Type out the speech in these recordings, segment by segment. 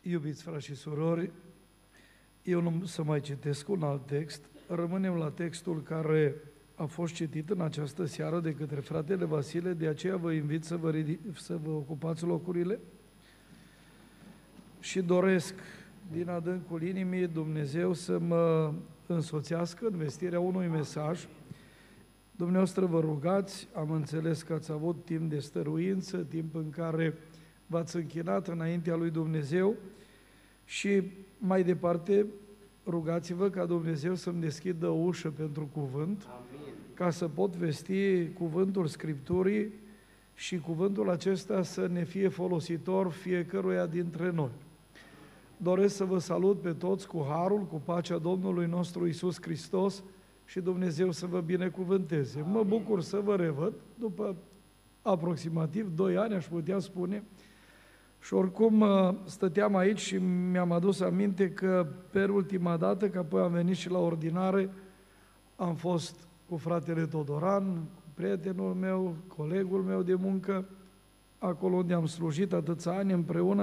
Iubiți frați și surori, eu nu să mai citesc un alt text, rămânem la textul care a fost citit în această seară de către fratele Vasile, de aceea vă invit să vă ocupați locurile și doresc din adâncul inimii Dumnezeu să mă însoțească în vestirea unui mesaj. Dumneavoastră vă rugați, am înțeles că ați avut timp de stăruință, timp în care v-ați închinat înaintea lui Dumnezeu și mai departe rugați-vă ca Dumnezeu să-mi deschidă o ușă pentru cuvânt, amin, ca să pot vesti cuvântul Scripturii și cuvântul acesta să ne fie folositor fiecăruia dintre noi. Doresc să vă salut pe toți cu harul, cu pacea Domnului nostru Iisus Hristos și Dumnezeu să vă binecuvânteze. Mă bucur să vă revăd după aproximativ 2 ani, aș putea spune, și oricum stăteam aici și mi-am adus aminte că pe ultima dată, că apoi am venit și la ordinare, am fost cu fratele Todoran, cu prietenul meu, colegul meu de muncă, acolo unde am slujit atâția ani împreună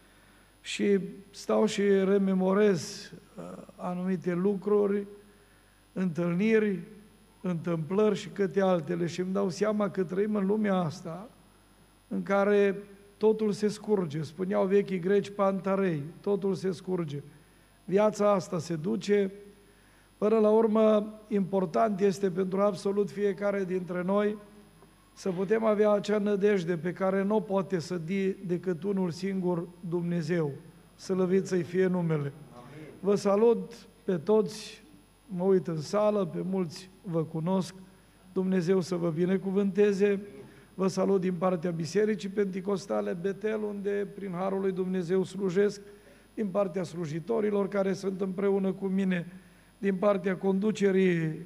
și stau și rememorez anumite lucruri, întâlniri, întâmplări și câte altele și îmi dau seama că trăim în lumea asta în care totul se scurge, spuneau vechii greci pantarei, totul se scurge. Viața asta se duce, până la urmă, important este pentru absolut fiecare dintre noi să putem avea acea nădejde pe care nu poate să dea decât unul singur, Dumnezeu. Slăvit să-i fie numele. Amin. Vă salut pe toți, mă uit în sală, pe mulți vă cunosc, Dumnezeu să vă binecuvânteze. Vă salut din partea Bisericii Penticostale Betel, unde prin harul lui Dumnezeu slujesc, din partea slujitorilor care sunt împreună cu mine, din partea conducerii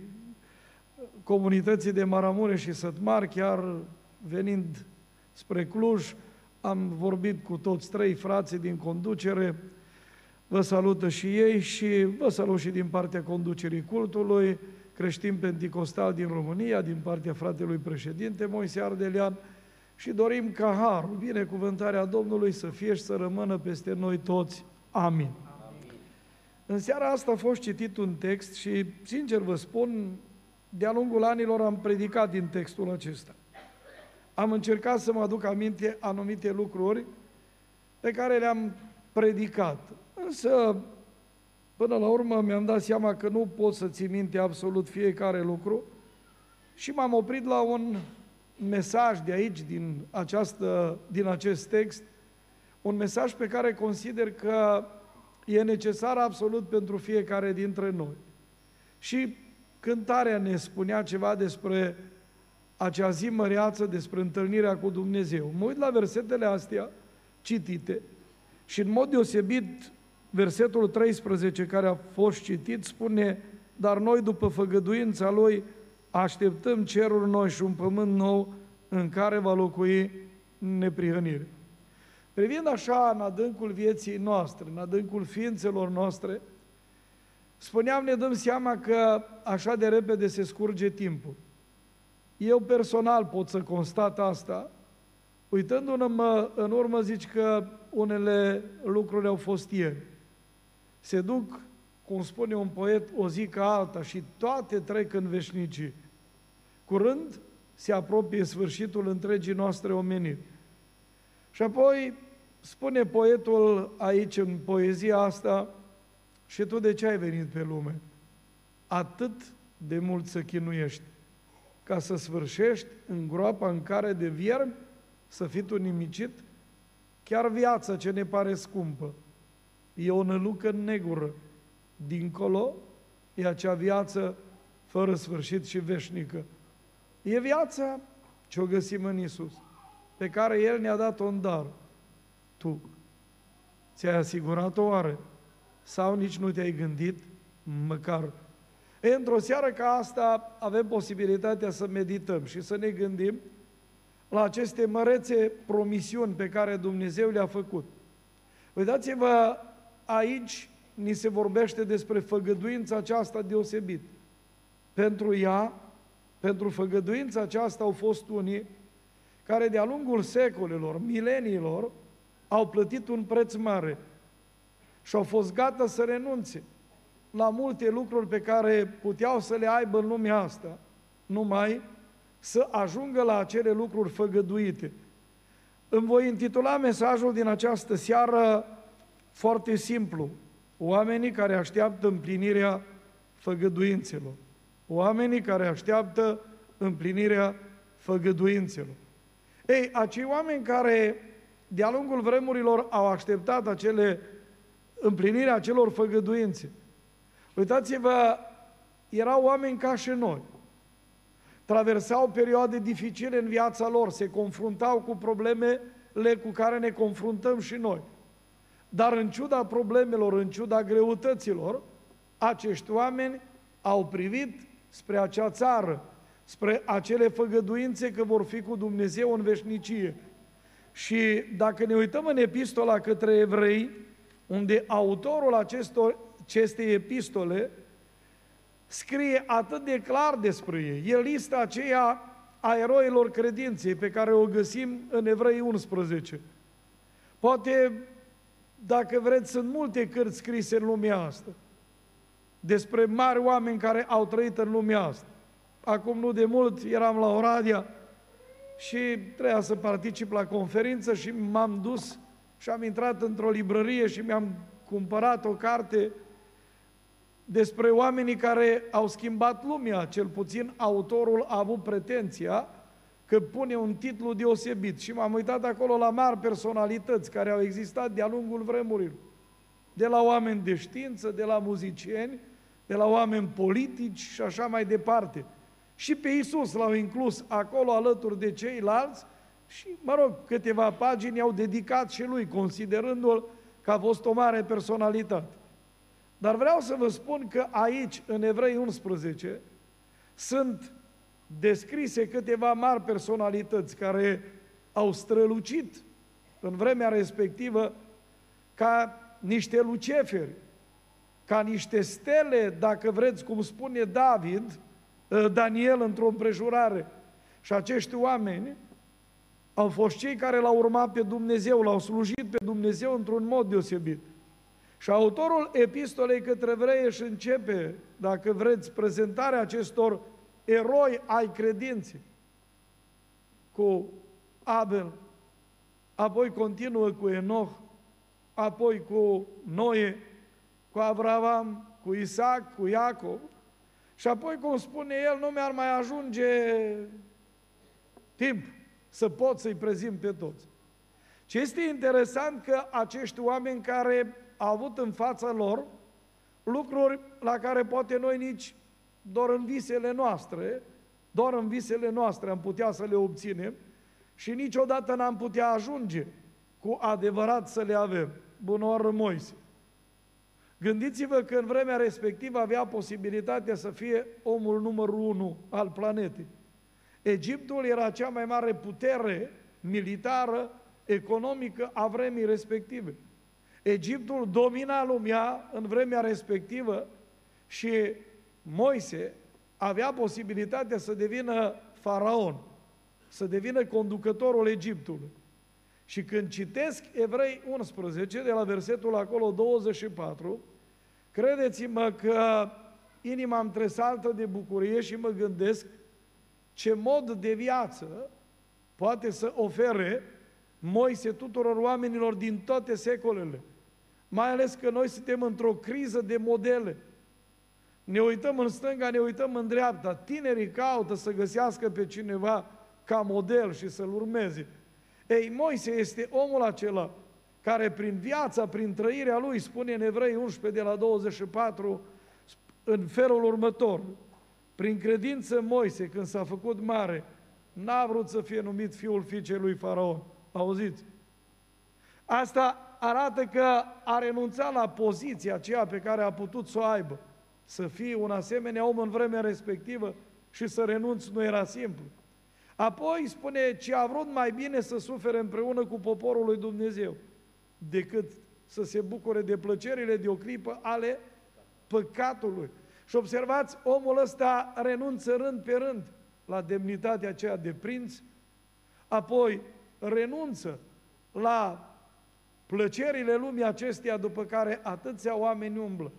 comunității de Maramureș și Sătmar, chiar venind spre Cluj, am vorbit cu toți 3 frații din conducere, vă salută și ei și vă salut și din partea conducerii cultului, creștin penticostal din România, din partea fratelui președinte Moise Ardelean și dorim ca harul, binecuvântarea Domnului să fie și să rămână peste noi toți. Amin. Amin. În seara asta a fost citit un text și, sincer vă spun, de-a lungul anilor am predicat din textul acesta. Am încercat să mă aduc aminte anumite lucruri pe care le-am predicat, însă până la urmă mi-am dat seama că nu pot să țin minte absolut fiecare lucru și m-am oprit la un mesaj de aici, din acest text, un mesaj pe care consider că e necesar absolut pentru fiecare dintre noi. Și cântarea ne spunea ceva despre acea zi măreață, despre întâlnirea cu Dumnezeu. Mă uit la versetele astea citite și în mod deosebit versetul 13 care a fost citit spune: dar noi după făgăduința Lui așteptăm ceruri noi și un pământ nou în care va locui neprihănire. Privind așa în adâncul vieții noastre, în adâncul ființelor noastre, spuneam, ne dăm seama că așa de repede se scurge timpul. Eu personal pot să constat asta, uitându-mă în urmă zici că unele lucruri au fost ieri. Se duc, cum spune un poet, o zi ca alta și toate trec în veșnicii. Curând se apropie sfârșitul întregii noastre omeniri. Și apoi spune poetul aici în poezia asta: și tu de ce ai venit pe lume? Atât de mult să chinuiești, ca să sfârșești în groapa în care de viermi să fii tu nimicit? Chiar viața ce ne pare scumpă e o nălucă negură, dincolo e acea viață fără sfârșit și veșnică. E viața ce o găsim în Iisus, pe care El ne-a dat-o în dar. Tu ți-ai asigurat-o oare? Sau nici nu te-ai gândit măcar? Într-o seară ca asta avem posibilitatea să medităm și să ne gândim la aceste mărețe promisiuni pe care Dumnezeu le-a făcut. Uitați-vă, aici ni se vorbește despre făgăduința aceasta deosebit. Pentru ea, pentru făgăduința aceasta au fost unii care de-a lungul secolelor, mileniilor, au plătit un preț mare. și au fost gata să renunțe la multe lucruri pe care puteau să le aibă în lumea asta, numai să ajungă la acele lucruri făgăduite. Îmi voi intitula mesajul din această seară foarte simplu: oamenii care așteaptă împlinirea făgăduințelor. Oamenii care așteaptă împlinirea făgăduințelor. Ei, acei oameni care de-a lungul vremurilor au așteptat împlinirea acelor făgăduințe, uitați-vă, erau oameni ca și noi. Traversau perioade dificile în viața lor, se confruntau cu problemele cu care ne confruntăm și noi. Dar în ciuda problemelor, în ciuda greutăților, acești oameni au privit spre acea țară, spre acele făgăduințe că vor fi cu Dumnezeu în veșnicie. Și dacă ne uităm în epistola către evrei, unde autorul acestei epistole scrie atât de clar despre ei, e lista aceea a eroilor credinței pe care o găsim în Evrei 11. Poate, dacă vreți, sunt multe cărți scrise în lumea asta despre mari oameni care au trăit în lumea asta. Acum nu de mult eram la Oradea și trebuia să particip la conferință și m-am dus și am intrat într-o librărie și mi-am cumpărat o carte despre oamenii care au schimbat lumea. Cel puțin autorul a avut pretenția că pune un titlu deosebit și m-am uitat acolo la mari personalități care au existat de-a lungul vremurilor. De la oameni de știință, de la muzicieni, de la oameni politici și așa mai departe. Și pe Iisus l-au inclus acolo alături de ceilalți și, mă rog, câteva pagini au dedicat și lui, considerându-l că a fost o mare personalitate. Dar vreau să vă spun că aici, în Evrei 11, sunt descrise câteva mari personalități care au strălucit în vremea respectivă ca niște luceferi, ca niște stele, dacă vreți, cum spune Daniel într-o împrejurare. Și acești oameni au fost cei care l-au urmat pe Dumnezeu, l-au slujit pe Dumnezeu într-un mod deosebit. Și autorul epistolei către evrei își începe, dacă vreți, prezentarea acestor eroi ai credinței cu Abel, apoi continuă cu Enoch, apoi cu Noe, cu Avraam, cu Isaac, cu Iacov și apoi, cum spune el, nu mi-ar mai ajunge timp să pot să-i prezint pe toți. Ce este interesant că acești oameni care au avut în fața lor lucruri la care poate noi nici doar în visele noastre am putea să le obținem și niciodată n-am putea ajunge cu adevărat să le avem. Bună oară, Moise! Gândiți-vă că în vremea respectivă avea posibilitatea să fie omul numărul 1 al planetei. Egiptul era cea mai mare putere militară, economică a vremii respective. Egiptul domina lumea în vremea respectivă și Moise avea posibilitatea să devină faraon, să devină conducătorul Egiptului. Și când citesc Evrei 11, de la versetul acolo 24, credeți-mă că inima îmi tresaltă de bucurie și mă gândesc ce mod de viață poate să ofere Moise tuturor oamenilor din toate secolele. Mai ales că noi suntem într-o criză de modele. Ne uităm în stânga, ne uităm în dreapta. Tinerii caută să găsească pe cineva ca model și să-l urmeze. Ei, Moise este omul acela care prin viața, prin trăirea lui, spune în Evrei 11 de la 24, în felul următor: prin credință Moise, când s-a făcut mare, n-a vrut să fie numit fiul fiicei lui Faraon. Auziți? Asta arată că a renunțat la poziția aceea pe care a putut să o aibă. Să fie un asemenea om în vremea respectivă și să renunți nu era simplu. Apoi spune, ce a vrut mai bine să sufere împreună cu poporul lui Dumnezeu, decât să se bucure de plăcerile de o clipă ale păcatului. Și observați, omul ăsta renunță rând pe rând la demnitatea aceea de prinț, apoi renunță la plăcerile lumii acesteia după care atâția oameni umblă,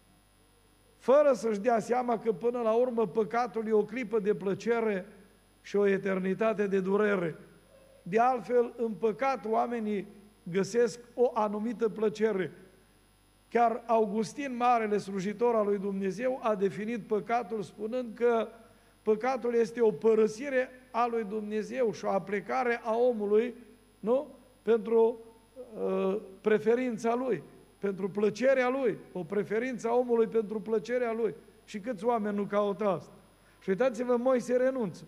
fără să-și dea seama că până la urmă păcatul e o clipă de plăcere și o eternitate de durere. De altfel, în păcat oamenii găsesc o anumită plăcere. Chiar Augustin, marele slujitor al lui Dumnezeu, a definit păcatul spunând că păcatul este o părăsire a lui Dumnezeu și o aplecare a omului, nu? Pentru preferința lui, pentru plăcerea lui, o preferință a omului pentru plăcerea lui. Și câți oameni nu caută asta? Și uitați-vă, Moise renunță.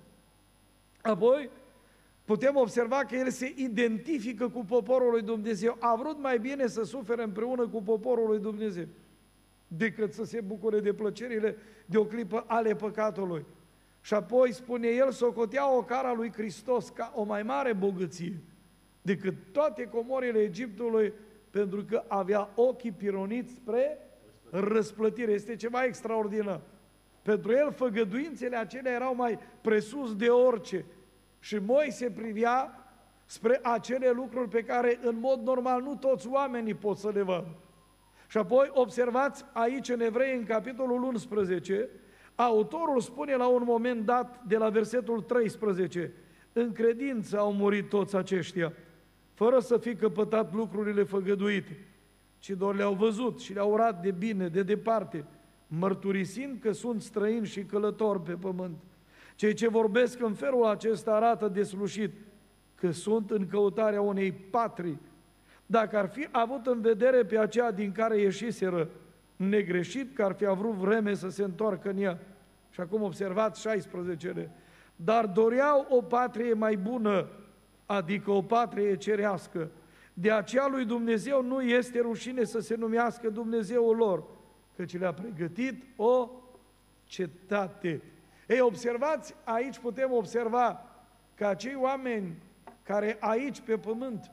Apoi, putem observa că el se identifică cu poporul lui Dumnezeu. A vrut mai bine să sufere împreună cu poporul lui Dumnezeu decât să se bucure de plăcerile de o clipă ale păcatului. Și apoi spune el, socotea ocara lui Hristos ca o mai mare bogăție decât toate comorile Egiptului, pentru că avea ochii pironiți spre răsplătire. Este ceva extraordinar. Pentru el făgăduințele acelea erau mai presus de orice. Și Moise privea spre acele lucruri pe care în mod normal nu toți oamenii pot să le vadă. Și apoi observați aici în Evrei, în capitolul 11, autorul spune la un moment dat, de la versetul 13, în credință au murit toți aceștia, fără să fi căpătat lucrurile făgăduite, ci doar le-au văzut și le-au urat de bine, de departe, mărturisind că sunt străini și călători pe pământ. Cei ce vorbesc în felul acesta arată deslușit că sunt în căutarea unei patrii. Dacă ar fi avut în vedere pe aceea din care ieșiseră, negreșit că ar fi avut vreme să se întoarcă în ea. Și acum observați 16-le. Dar doreau o patrie mai bună, adică o patrie cerească. De aceea lui Dumnezeu nu este rușine să se numească Dumnezeul lor, căci le-a pregătit o cetate. Ei, observați, aici putem observa că acei oameni care aici pe pământ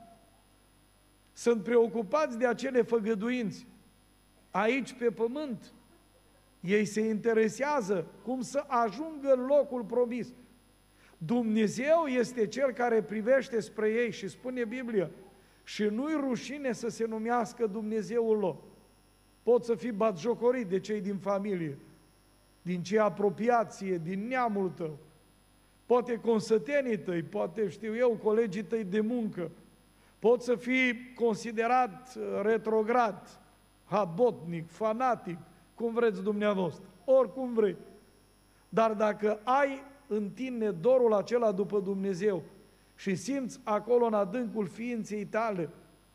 sunt preocupați de acele făgăduinți, aici pe pământ, ei se interesează cum să ajungă în locul promis. Dumnezeu este Cel care privește spre ei și spune Biblia, și nu-i rușine să se numească Dumnezeul lor. Poți să fii batjocorit de cei din familie, din cei apropiație, din neamul tău, poate consătenii tăi, poate, știu eu, colegii tăi de muncă, poți să fii considerat retrograd, habotnic, fanatic, cum vreți dumneavoastră, oricum vrei. Dar dacă ai în tine dorul acela după Dumnezeu și simți acolo în adâncul ființei tale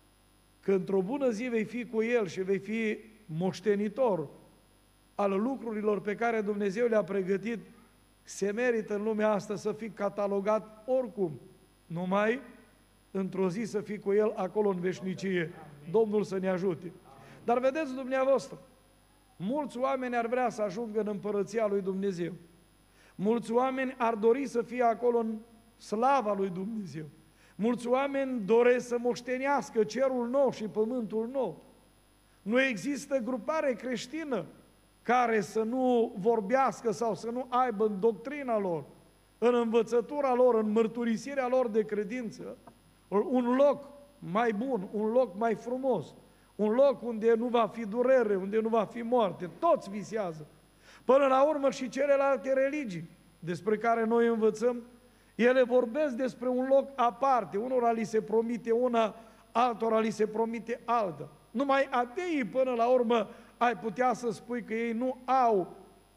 că într-o bună zi vei fi cu El și vei fi moștenitor al lucrurilor pe care Dumnezeu le-a pregătit, se merită în lumea asta să fii catalogat oricum, numai într-o zi să fii cu El acolo în veșnicie. Domnul să ne ajute. Dar vedeți dumneavoastră, mulți oameni ar vrea să ajungă în împărăția lui Dumnezeu. Mulți oameni ar dori să fie acolo în slava lui Dumnezeu. Mulți oameni doresc să moștenească cerul nou și pământul nou. Nu există grupare creștină care să nu vorbească sau să nu aibă în doctrina lor, în învățătura lor, în mărturisirea lor de credință, un loc mai bun, un loc mai frumos, un loc unde nu va fi durere, unde nu va fi moarte. Toți visează. Până la urmă și celelalte religii despre care noi învățăm, ele vorbesc despre un loc aparte. Unora li se promite una, altora li se promite alta. Numai ateii până la urmă ai putea să spui că ei nu au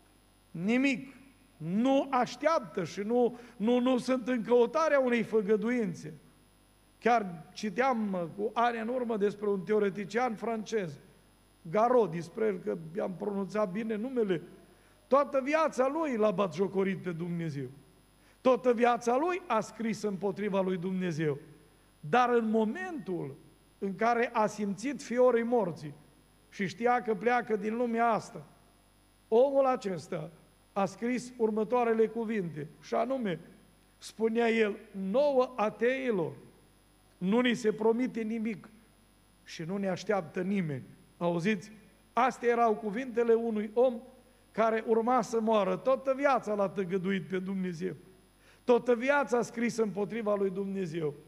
nimic, nu așteaptă și nu sunt în căutarea unei făgăduințe. Chiar citeam cu ani în urmă despre un teoretician francez, Garodi, sper că i-am pronunțat bine numele. Toată viața lui l-a batjocorit pe Dumnezeu. Toată viața lui a scris împotriva lui Dumnezeu. Dar în momentul în care a simțit fiorii morții și știa că pleacă din lumea asta, omul acesta a scris următoarele cuvinte, și anume, spunea el, nouă ateilor nu ni se promite nimic și nu ne așteaptă nimeni. Auziți? Astea erau cuvintele unui om care urma să moară. Toată viața l-a tăgăduit pe Dumnezeu. Toată viața a scris împotriva lui Dumnezeu.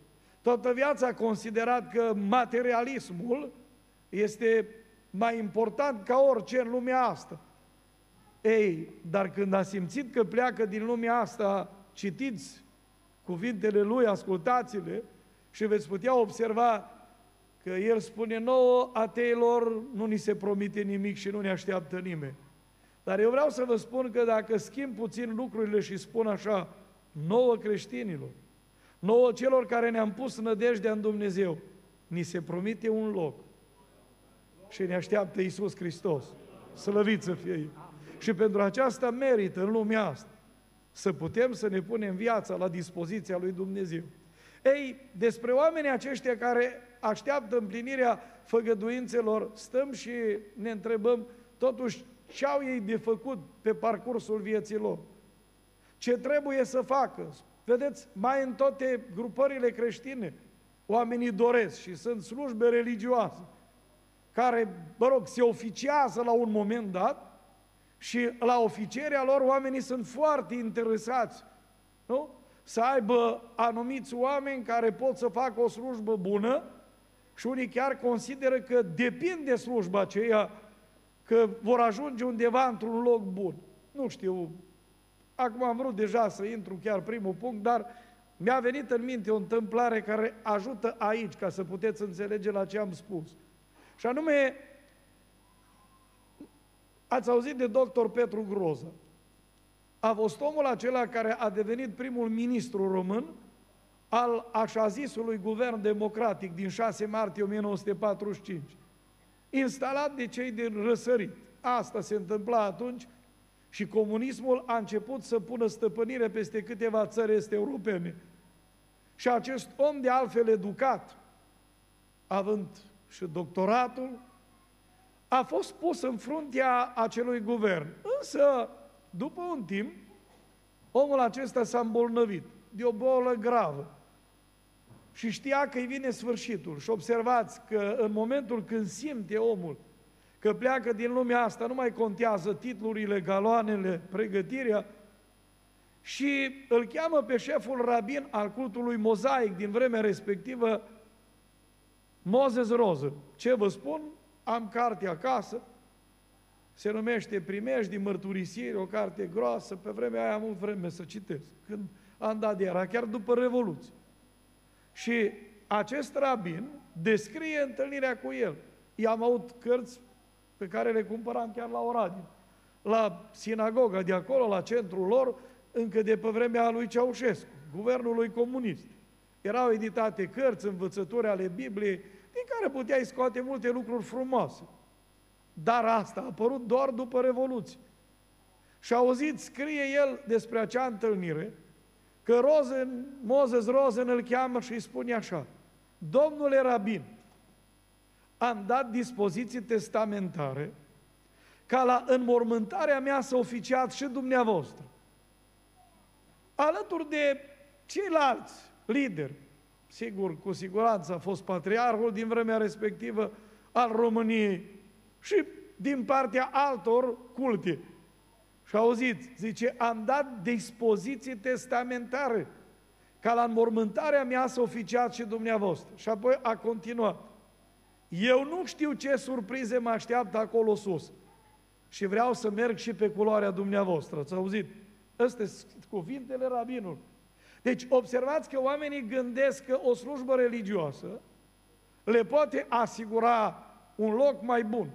toată viața a considerat că materialismul este mai important ca orice în lumea asta. Ei, dar când a simțit că pleacă din lumea asta, citiți cuvintele lui, ascultați-le și veți putea observa că el spune nouă, ateilor, nu ni se promite nimic și nu ne așteaptă nimeni. Dar eu vreau să vă spun că dacă schimb puțin lucrurile și spun așa, nouă creștinilor, nouă celor care ne-am pus nădejdea în Dumnezeu, ni se promite un loc și ne așteaptă Iisus Hristos. Slăvit să fie El. Și pentru aceasta merită în lumea asta să putem să ne punem viața la dispoziția lui Dumnezeu. Ei, despre oamenii aceștia care așteaptă împlinirea făgăduințelor, stăm și ne întrebăm totuși ce au ei de făcut pe parcursul vieții lor. Ce trebuie să facă? Vedeți, mai în toate grupările creștine, oamenii doresc și sunt slujbe religioase, care, se oficiază la un moment dat și la oficierea lor oamenii sunt foarte interesați, nu? Să aibă anumiți oameni care pot să facă o slujbă bună și unii chiar consideră că depinde slujba aceea că vor ajunge undeva într-un loc bun. Nu știu, acum am vrut deja să intru chiar primul punct, dar mi-a venit în minte o întâmplare care ajută aici, ca să puteți înțelege la ce am spus. Și anume, ați auzit de doctor Petru Groza. A fost omul acela care a devenit primul ministru român al așa zisului guvern democratic din 6 martie 1945, instalat de cei din răsărit. Asta se întâmpla atunci și comunismul a început să pună stăpânire peste câteva țări este europene. Și acest om de altfel educat, având și doctoratul, a fost pus în fruntea acelui guvern. Însă, după un timp, omul acesta s-a îmbolnăvit de o bolă gravă și știa că îi vine sfârșitul. Și observați că în momentul când simte omul că pleacă din lumea asta, nu mai contează titlurile, galoanele, pregătirea, și îl cheamă pe șeful rabin al cultului mozaic din vremea respectivă, Moses Rosen. Ce vă spun? Am carte acasă, se numește Primejdii, mărturisiri, o carte groasă, pe vremea aia am avut vreme să citesc, când am dat de era, chiar după Revoluție. Și acest rabin descrie întâlnirea cu el. I-am avut cărți pe care le cumpăram chiar la Oradea, la sinagoga de acolo, la centrul lor, încă de pe vremea lui Ceaușescu, guvernului comunist. Erau editate cărți, învățături ale Bibliei, din care puteai scoate multe lucruri frumoase. Dar asta a apărut doar după Revoluție. Și auziți, scrie el despre acea întâlnire, că Moses Rosen îl cheamă și îi spune așa: Domnule rabin, am dat dispoziții testamentare ca la înmormântarea mea să oficiați și dumneavoastră, alături de ceilalți lideri. Sigur, cu siguranță a fost patriarhul din vremea respectivă al României și din partea altor culte. Și auziți, zice, am dat dispoziții testamentare ca la înmormântarea mea să oficiați și dumneavoastră. Și apoi a continuat: eu nu știu ce surprize mă așteaptă acolo sus și vreau să merg și pe culoarea dumneavoastră. Ați auzit? Astea sunt cuvintele rabinului. Deci observați că oamenii gândesc că o slujbă religioasă le poate asigura un loc mai bun.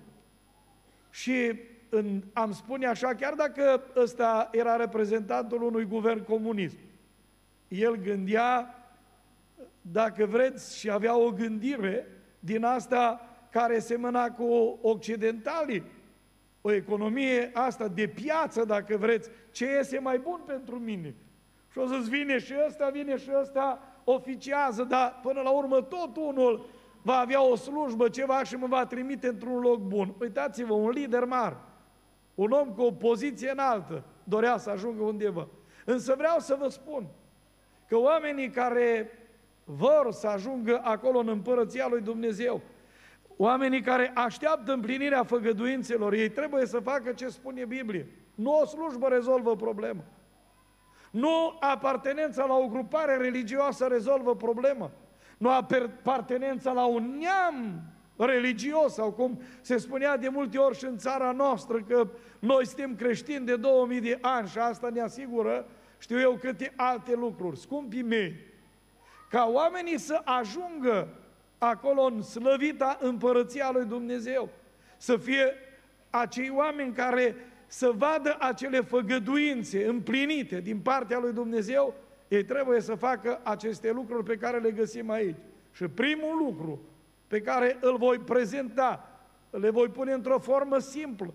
Și am spune așa, chiar dacă ăsta era reprezentantul unui guvern comunist, el gândea, dacă vreți, și avea o gândire din asta care semăna cu occidentalii, o economie asta de piață, dacă vreți, ce iese mai bun pentru mine. Și o să-ți vine și ăsta, oficiază, dar până la urmă tot unul va avea o slujbă, ceva și mă va trimite într-un loc bun. Uitați-vă, un lider mare, un om cu o poziție înaltă, dorea să ajungă undeva. Însă vreau să vă spun că oamenii care vor să ajungă acolo în împărăția lui Dumnezeu, oamenii care așteaptă împlinirea făgăduințelor, ei trebuie să facă ce spune Biblia. Nu o slujbă rezolvă problema. Nu apartenența la o grupare religioasă rezolvă problema. nu apartenența la un neam religios, sau cum se spunea de multe ori și în țara noastră, că noi suntem creștini de 2000 de ani și asta ne asigură, știu eu, câte alte lucruri. Scumpii mei, ca oamenii să ajungă acolo în slăvita împărăția lui Dumnezeu, să fie acei oameni care să vadă acele făgăduințe împlinite din partea lui Dumnezeu, ei trebuie să facă aceste lucruri pe care le găsim aici. Și primul lucru pe care îl voi prezenta, le voi pune într-o formă simplă.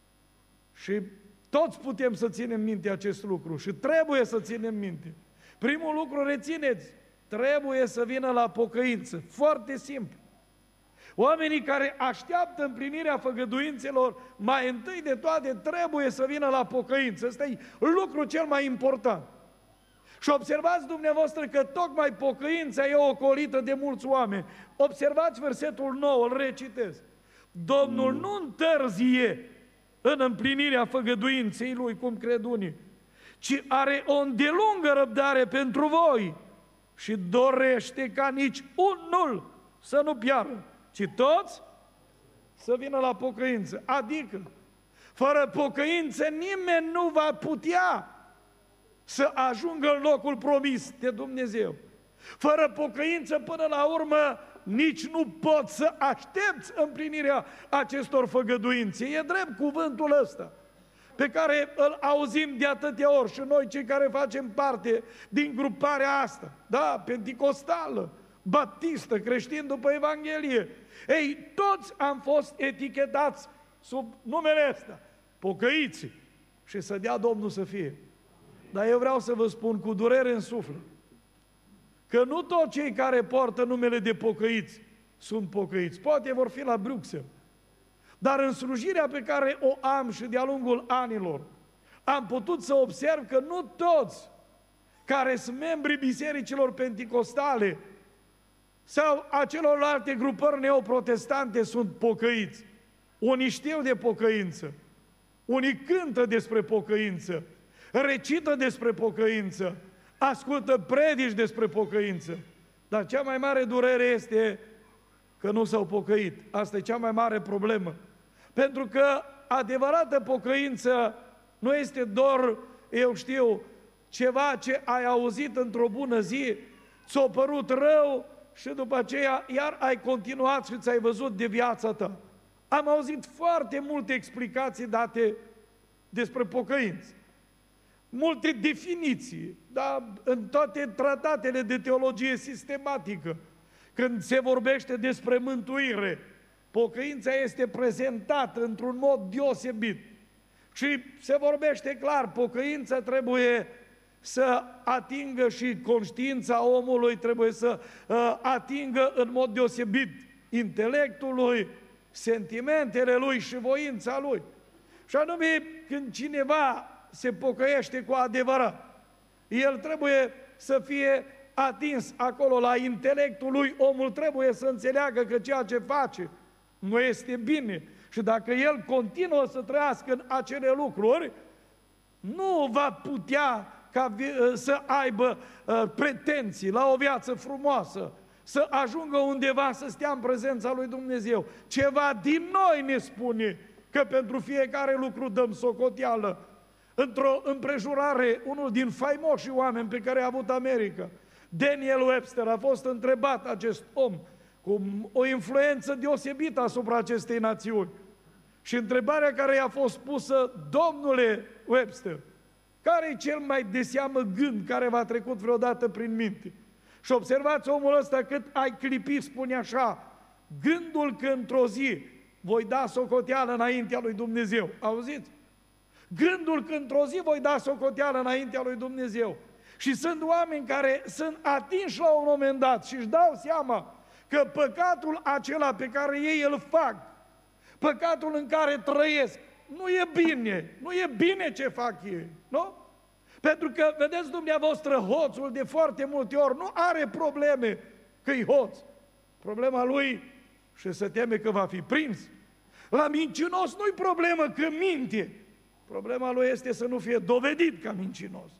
Și toți putem să ținem minte acest lucru și trebuie să ținem minte. Primul lucru, rețineți, trebuie să vină la pocăință. Foarte simplu. Oamenii care așteaptă împlinirea făgăduințelor, mai întâi de toate trebuie să vină la pocăință. Ăsta e lucrul cel mai important. Și observați dumneavoastră că tocmai pocăința e ocolită de mulți oameni. Observați versetul 9, îl recitesc. Domnul nu întârzie în împlinirea făgăduinței Lui, cum cred unii, ci are o îndelungă răbdare pentru voi și dorește ca nici unul să nu piară, ci toți să vină la pocăință. Adică, fără pocăință nimeni nu va putea să ajungă în locul promis de Dumnezeu. Fără pocăință, până la urmă, nici nu poți să aștepți împlinirea acestor făgăduințe. E drept cuvântul ăsta, pe care îl auzim de atâtea ori și noi cei care facem parte din gruparea asta, da, penticostală, baptistă, creștin după Evanghelie. Ei, toți am fost etichetați sub numele ăsta, pocăiți, și să dea Domnul să fie. Dar eu vreau să vă spun cu durere în suflet că nu toți cei care poartă numele de pocăiți sunt pocăiți. Poate vor fi la Bruxelles. Dar în slujirea pe care o am și de-a lungul anilor, am putut să observ că nu toți care sunt membrii bisericilor penticostale sau a celorlalte grupări neoprotestante sunt pocăiți. Unii știu de pocăință, unii cântă despre pocăință, recită despre pocăință, ascultă predici despre pocăință. Dar cea mai mare durere este că nu s-au pocăit. Asta e cea mai mare problemă. Pentru că adevărată pocăință nu este doar, eu știu, ceva ce ai auzit într-o bună zi, ți-a părut rău și după aceea iar ai continuat și ți-ai văzut de viața ta. Am auzit foarte multe explicații date despre pocăință. Multe definiții, dar în toate tratatele de teologie sistematică, când se vorbește despre mântuire, pocăința este prezentată într-un mod deosebit. Și se vorbește clar, pocăința trebuie să atingă și conștiința omului, trebuie să atingă în mod deosebit intelectul lui, sentimentele lui și voința lui. Și anume, când cineva se pocăiește cu adevărat, el trebuie să fie atins acolo la intelectul lui, omul trebuie să înțeleagă că ceea ce face nu este bine. Și dacă el continuă să trăiască în acele lucruri, nu va putea să aibă pretenții la o viață frumoasă, să ajungă undeva să stea în prezența lui Dumnezeu. Ceva din noi ne spune că pentru fiecare lucru dăm socoteală. Într-o împrejurare, unul din faimoșii oameni pe care a avut America, Daniel Webster, a fost întrebat, acest om cu o influență deosebită asupra acestei națiuni. Și întrebarea care i-a fost pusă: domnule Webster, care e cel mai de seamă gând care v-a trecut vreodată prin minte? Și observați omul ăsta cât ai clipit, spune așa: gândul că într-o zi voi da socoteală înaintea lui Dumnezeu. Auziți? Gândul că într-o zi voi da socoteală înaintea lui Dumnezeu. Și sunt oameni care sunt atinși la un moment dat și își dau seama că păcatul acela pe care ei îl fac, păcatul în care trăiesc, nu e bine, nu e bine ce fac ei, nu? Pentru că, vedeți dumneavoastră, hoțul de foarte multe ori nu are probleme că-i hoț. Problema lui, și se teme că va fi prins. La mincinos nu-i problemă că minte. Problema lui este să nu fie dovedit ca mincinos.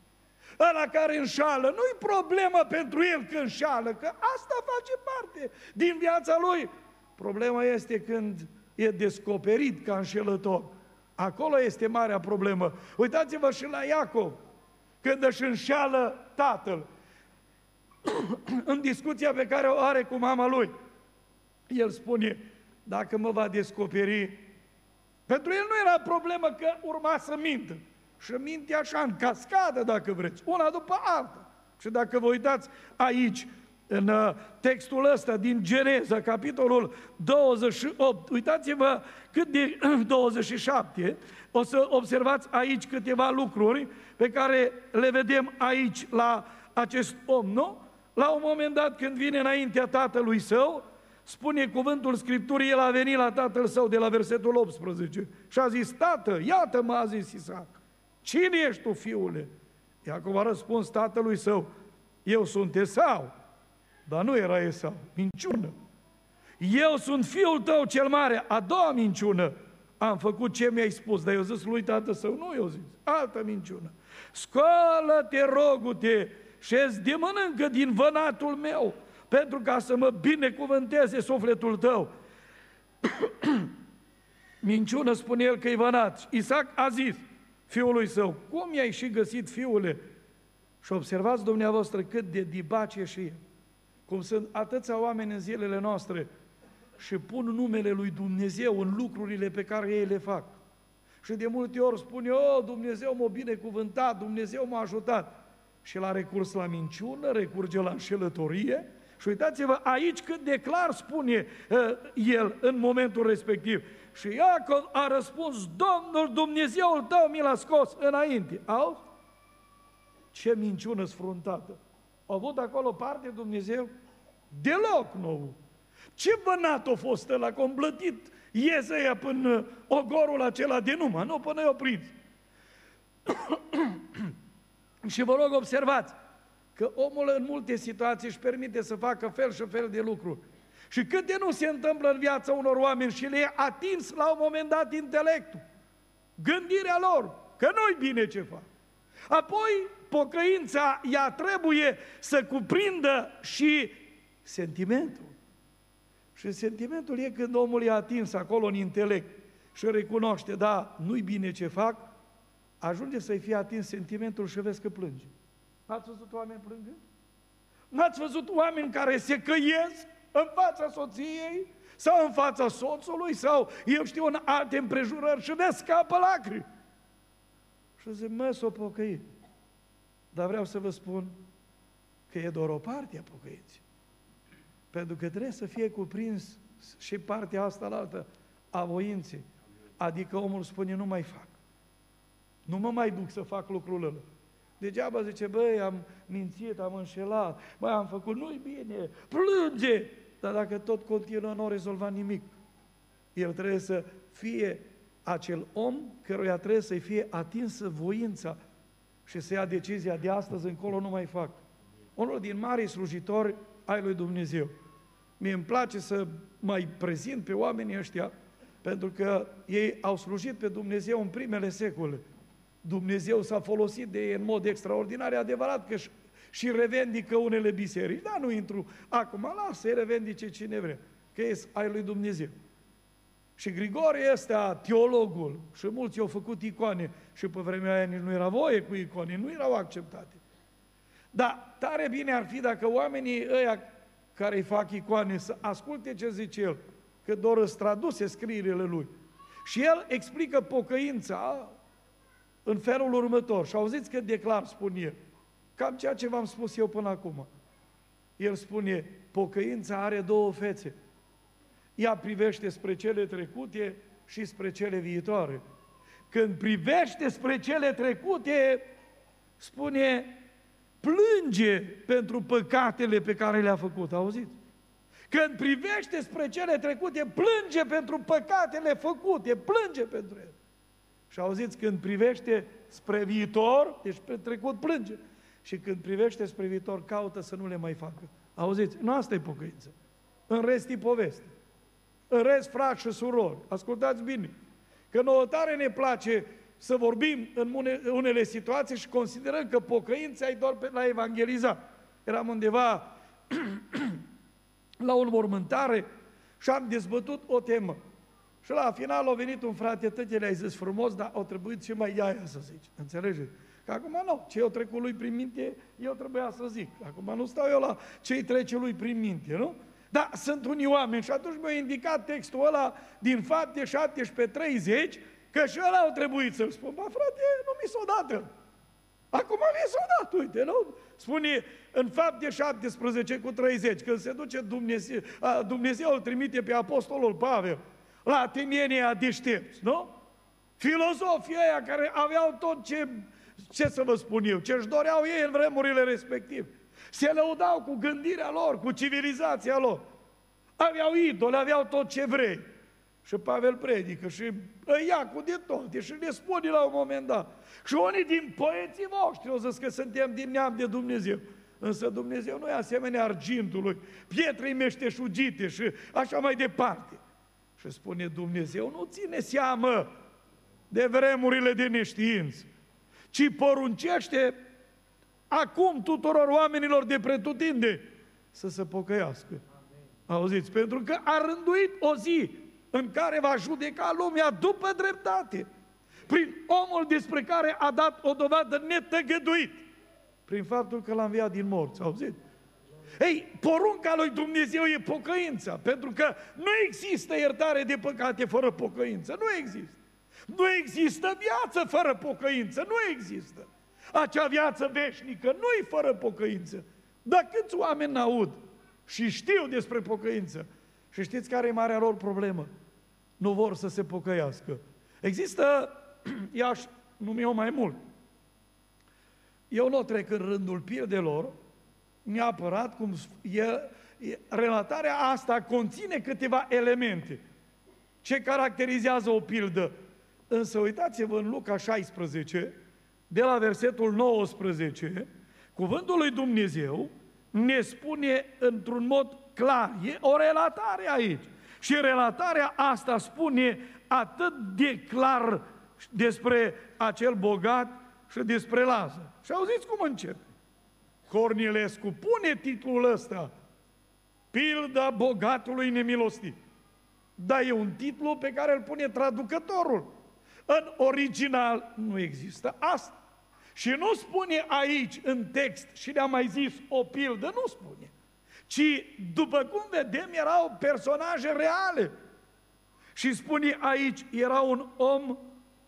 Ăla care înșală, nu-i problemă pentru el că înșală, că asta face parte din viața lui. Problema este când e descoperit ca înșelător. Acolo este marea problemă. Uitați-vă și la Iacov, când își înșeală tatăl. În discuția pe care o are cu mama lui, el spune, dacă mă va descoperi, pentru el nu era problemă că urma să mintă. Și minte așa, în cascadă, dacă vreți, una după alta. Și dacă vă uitați aici, în textul ăsta din Geneza, capitolul 28, uitați-vă cât de 27, o să observați aici câteva lucruri pe care le vedem aici la acest om, nu? La un moment dat, când vine înaintea tatălui său, spune cuvântul Scripturii, el a venit la tatăl său de la versetul 18 și a zis, tată, iată-mă, a zis Isaac, cine ești tu, fiule? Iacov a răspuns tatălui său, eu sunt Esau, dar nu era Esau, minciună. Eu sunt fiul tău cel mare, a doua minciună, am făcut ce mi-ai spus, dar eu zis lui tată său, nu eu zis, altă minciună. Scoală-te, rogu-te, și-ți de mănâncă din vănatul meu, pentru ca să mă binecuvânteze sufletul tău. Minciună, spune el că e vănat. Isaac a zis fiului său, cum i-ai și găsit, fiule? Și observați dumneavoastră cât de dibace și el. Cum sunt atâția oameni în zilele noastre și pun numele lui Dumnezeu în lucrurile pe care ei le fac. Și de multe ori spune, Dumnezeu m-a binecuvântat, Dumnezeu m-a ajutat. Și l-a recurs la minciună, recurge la înșelătorie. Și uitați-vă aici cât de clar spune el în momentul respectiv. Și Iacov a răspuns, Domnul Dumnezeul tău mi l-a scos înainte. Auzi? Ce minciună sfruntată! A avut acolo parte Dumnezeu? Deloc nou. Ce vânat a fost ăla, că a îmblătit Iezăia până ogorul acela de numă, nu până i-o prins. Și vă rog, observați că omul în multe situații își permite să facă fel și fel de lucruri. Și câte nu se întâmplă în viața unor oameni și le e atins la un moment dat intelectul, gândirea lor, că nu-i bine ce fac. Apoi, pocăința, ea trebuie să cuprindă și sentimentul. Și sentimentul e când omul e atins acolo în intelect și recunoaște, da, nu-i bine ce fac, ajunge să-i fie atins sentimentul și vezi că plânge. N-ați văzut oameni plângând? N-ați văzut oameni care se căiesc în fața soției sau în fața soțului sau, eu știu, în alte împrejurări și de scapă lacrimi? Și zic, s-o pocăit. Dar vreau să vă spun că e doar o parte a pocăinței. Pentru că trebuie să fie cuprins și partea asta la altă a voinței. Adică omul spune, nu mai fac. Nu mă mai duc să fac lucrul ăla. Degeaba zice, băi, am mințit, am înșelat, băi, am făcut, nu-i bine, plânge. Dar dacă tot continuă, nu a rezolvat nimic. El trebuie să fie acel om căruia trebuie să-i fie atinsă voința și să ia decizia de astăzi încolo nu mai fac. Unul din marii slujitori ai lui Dumnezeu. Mie îmi place să mai prezint pe oamenii ăștia, pentru că ei au slujit pe Dumnezeu în primele secole. Dumnezeu s-a folosit de ei în mod extraordinar, e adevărat că și revendică unele biserici, dar nu intru acum, lasă-i revendice cine vrea, că e ai lui Dumnezeu. Și Grigorie ăsta, teologul, și mulți au făcut icoane, și pe vremea aia nici nu era voie cu icoane, nu erau acceptate. Dar tare bine ar fi dacă oamenii ăia care îi fac icoane să asculte ce zice el, că doar îți traduse scrierile lui. Și el explică pocăința în felul următor. Și auziți cât de clar spune el. Cam ceea ce v-am spus eu până acum. El spune, pocăința are două fețe. Ea privește spre cele trecute și spre cele viitoare. Când privește spre cele trecute, spune, plânge pentru păcatele pe care le-a făcut. Auziți? Când privește spre cele trecute, plânge pentru păcatele făcute, plânge pentru ele. Și auziți, când privește spre viitor, deci pe trecut plânge. Și când privește spre viitor, caută să nu le mai facă. Auziți? Nu asta e pocăință. În rest e poveste. În rest, frați și surori, ascultați bine, că nouă tare ne place să vorbim în unele situații și considerăm că pocăința e doar la evangelizat. Eram undeva la o înmormântare și am dezbătut o temă. Și la final a venit un frate, tăte, le-ai zis frumos, dar au trebuit și mai aia să zici. Înțelegeți? Că acum nu, ce eu trecut lui prin minte, eu trebuia să zic. Acum nu stau eu la ce-i trece lui prin minte, nu? Dar sunt unii oameni și atunci mi-a indicat textul ăla din Fapte 17:30, că și ăla au trebuit să-l spun. Ba frate, nu mi s-o dat. Acum mi s-o dat, uite, nu? Spune în Fapte 17:30, când se duce Dumnezeu îl trimite pe apostolul Pavel la Atenenia deștepți, nu? Filozofii ăia care aveau tot ce să vă spun eu, ce-și doreau ei în vremurile respective. Se lăudau cu gândirea lor, cu civilizația lor. Aveau idoli, aveau tot ce vrei. Și Pavel predică și îi ia cu de toate și le spune la un moment dat. Și unii din poeții voștri au zis că suntem din neam de Dumnezeu. Însă Dumnezeu nu e asemenea argintului, pietrei meșteșugite și așa mai departe. Și spune Dumnezeu, nu ține seamă de vremurile de neștiință, ci poruncește acum tuturor oamenilor de pretutinde să se pocăiască. Amen. Auziți? Pentru că a rânduit o zi în care va judeca lumea după dreptate, prin omul despre care a dat o dovadă netăgăduit, prin faptul că l-a înviat din morți. Auziți? Ei, porunca lui Dumnezeu e pocăința, pentru că nu există iertare de păcate fără pocăință. Nu există. Nu există viață fără pocăință. Nu există. Acea viață veșnică nu-i fără pocăință. Dar câți oameni n-aud și știu despre pocăință? Și știți care e marea lor problemă? Nu vor să se pocăiască. Există, i-aș numi eu mai mult. Eu nu trec în rândul pildelor, neapărat, cum relatarea asta conține câteva elemente. Ce caracterizează o pildă? Însă uitați-vă în Luca 16, de la versetul 19, cuvântul lui Dumnezeu ne spune într-un mod clar, e o relatare aici. Și relatarea asta spune atât de clar despre acel bogat și despre Lazar. Și auziți cum începe. Cornilescu pune titlul ăsta, Pilda bogatului nemilostiv. Dar e un titlu pe care îl pune traducătorul. În original nu există asta. Și nu spune aici în text, și le-am mai zis, o pildă, nu spune. Ci, după cum vedem, erau personaje reale. Și spune aici, era un om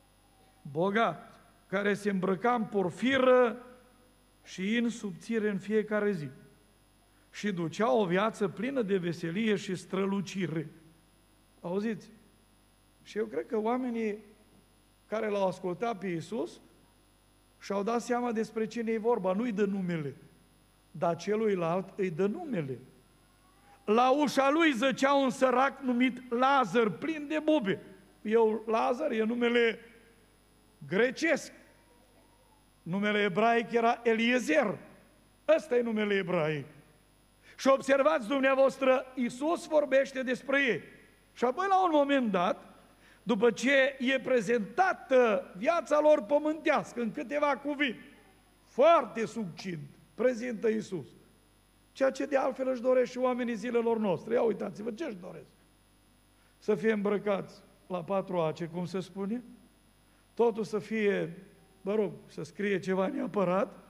bogat, care se îmbrăca în porfiră și în subțire în fiecare zi. Și ducea o viață plină de veselie și strălucire. Auziți? Și eu cred că oamenii care l-au ascultat pe Iisus și-au dat seama despre cine e vorba. Nu-i dă numele, dar celuilalt îi dă numele. La ușa lui zăcea un sărac numit Lazar, plin de bube. Lazar e numele grecesc. Numele ebraic era Eliezer. Ăsta e numele ebraic. Și observați dumneavoastră, Iisus vorbește despre ei. Și apoi la un moment dat, după ce e prezentată viața lor pământească în câteva cuvinte, foarte succint, prezintă Iisus. Ceea ce de altfel își doresc și oamenii zilelor noastre. Ia uitați-vă, ce își doresc? Să fie îmbrăcați la 4 ace, cum se spune, totul să fie, să scrie ceva neapărat,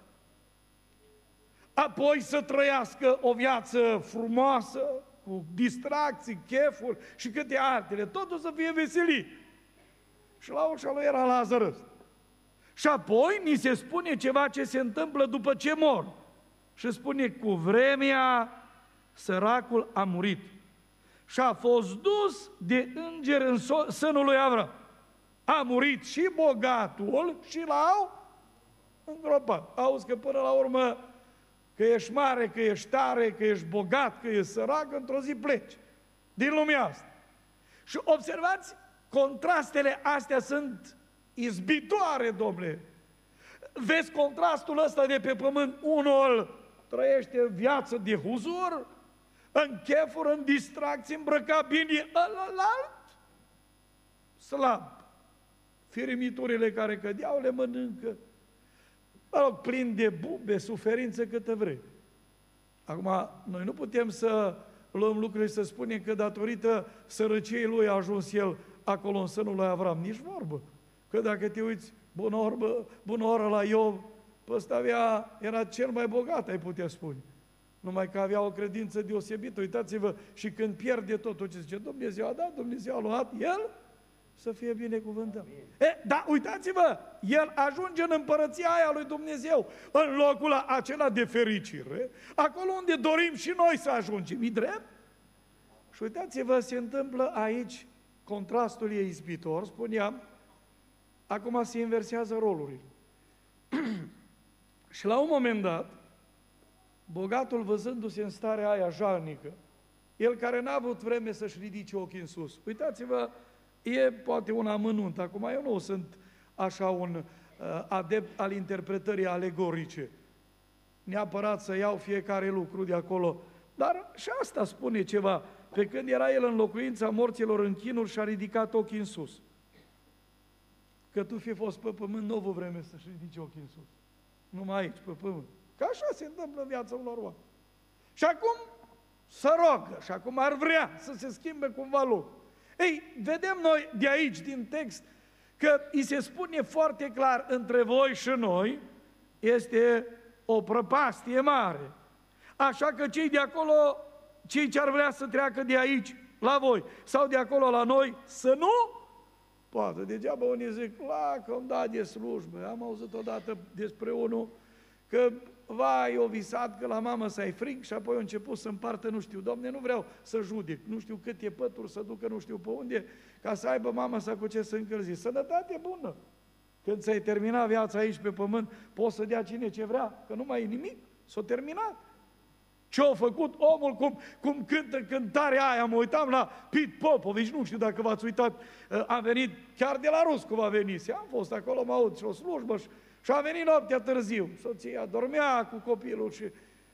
apoi să trăiască o viață frumoasă, cu distracții, chefuri și câte altele, totul să fie veselit. Și la ușa lui era Lazar ăsta. Și apoi ni se spune ceva ce se întâmplă după ce mor. Și spune, cu vremea săracul a murit și a fost dus de înger în sânul lui Avram. A murit și bogatul și l-au îngropat. Auzi că până la urmă, că ești mare, că ești tare, că ești bogat, că ești sărac, într-o zi pleci din lumea asta. Și observați, contrastele astea sunt izbitoare, domnule. Vezi contrastul ăsta de pe pământ, unul trăiește viață de huzur, în chefuri, în distracții, îmbrăcat bine, ălălalt, slab, Firimiturile care cădeau le mănâncă, mă rog, plin de bube, suferință câtă vrei. Acum, noi nu putem să luăm lucrurile și să spunem că datorită sărăciei lui a ajuns el acolo în sânul lui Avram. Nici vorbă. Că dacă te uiți bună oră la Iov, pe ăsta era cel mai bogat, ai putea spune. Numai că avea o credință deosebită. Uitați-vă, și când pierde totul, ce zice, Dumnezeu a dat, Dumnezeu a luat, el să fie binecuvântat. Dar uitați-vă, el ajunge în împărăția aia lui Dumnezeu, în locul acela de fericire, acolo unde dorim și noi să ajungem. E drept? Și uitați-vă, se întâmplă aici, contrastul e izbitor, spuneam, acum se inversează rolurile. Și la un moment dat, bogatul, văzându-se în starea aia jalnică, el care n-a avut vreme să-și ridice ochii în sus. Uitați-vă, e poate un amănunt. Acum eu nu sunt așa un adept al interpretării alegorice. Neapărat să iau fiecare lucru de acolo. Dar și asta spune ceva. Pe când era el în locuința morților în chinuri și-a ridicat ochii în sus. Că tu fi fost pe pământ, nu avut vreme să-și ridice ochii în sus. Numai aici, pe pământ. Că așa se întâmplă în viața unor oameni. Și acum să rogă, și acum ar vrea să se schimbe cumva lucrul. Ei, vedem noi de aici, din text, că îi se spune foarte clar, între voi și noi este o prăpastie mare. Așa că cei de acolo, cei ce ar vrea să treacă de aici la voi sau de acolo la noi, să nu poată. Degeaba unii zic, că îmi da de slujbă. Am auzit odată despre unul că, vai, o visat că la mamă să ai frig și apoi a început să împartă, nu știu, Doamne, nu vreau să judec, nu știu câte pături să ducă, nu știu pe unde, ca să aibă mama să cu ce să încălzi. Sănătate bună! Când ți-ai terminat viața aici pe pământ, poți să dea cine ce vrea, că nu mai e nimic, s-a terminat. Ce-a făcut omul, cum cântă cântarea aia, mă uitam la Pete Popovici, nu știu dacă v-ați uitat, am venit chiar de la Ruscova a venit, am fost acolo, mă aud și o slujbă și a venit noaptea târziu, soția dormea cu copilul și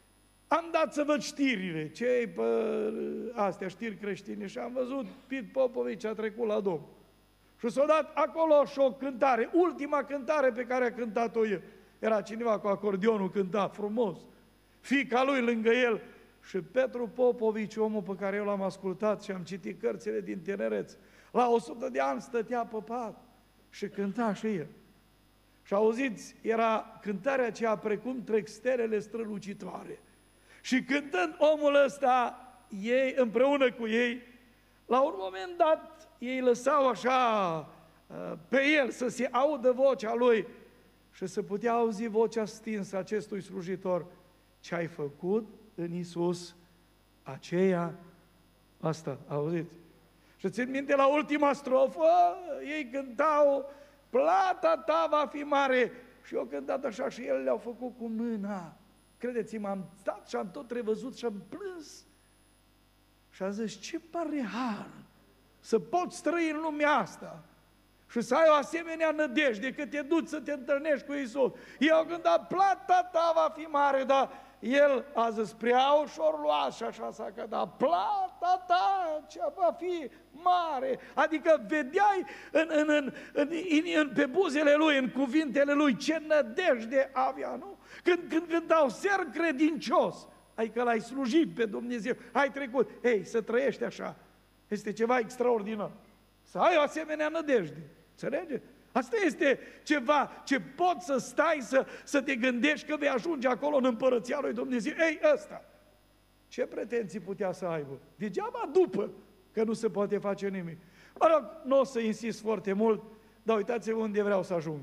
am dat să văd știrile, ce-i pe astea, știri creștine, și am văzut Pete Popovici a trecut la Domnul. Și s-a dat acolo și o cântare, ultima cântare pe care a cântat-o el. Era cineva cu acordeonul, cânta frumos. Fiica lui lângă el și Petru Popovici, omul pe care eu l-am ascultat și am citit cărțile din tinerețe, la 100 de ani stătea pe pat și cânta și el. Și auziți, era cântarea aceea precum trec stelele strălucitoare. Și cântând omul ăsta, ei, împreună cu ei, la un moment dat, ei lăsau așa pe el să se audă vocea lui și să putea auzi vocea stinsă acestui slujitor. Ce ai făcut în Iisus, aceea, asta, auziți? Și țin minte la ultima strofă, ei cântau, plata ta va fi mare. Și eu cântat așa și ele le-au făcut cu mâna. Credeți-mă, am stat și am tot revăzut și am plâns. Și am zis, ce mare har să poți trăi în lumea asta și să ai o asemenea nădejde că te duci să te întâlnești cu Iisus. Eu cântat, plata ta va fi mare, dar el a zis, prea ușor luat și așa s-a cădat, plata ta ce va fi mare. Adică vedeai pe buzele lui, în cuvintele lui, ce nădejde avea, nu? Când cântau, ser credincios, adică l-ai slujit pe Dumnezeu, ai trecut. Ei, să trăiești așa, este ceva extraordinar. Să ai o asemenea nădejde, înțelege? Asta este ceva ce poți să stai, să te gândești că vei ajunge acolo în împărăția lui Dumnezeu. Ei, ăsta, ce pretenții putea să aibă? Degeaba după, că nu se poate face nimic. Mă rog, nu o să insist foarte mult, dar uitați-vă unde vreau să ajung.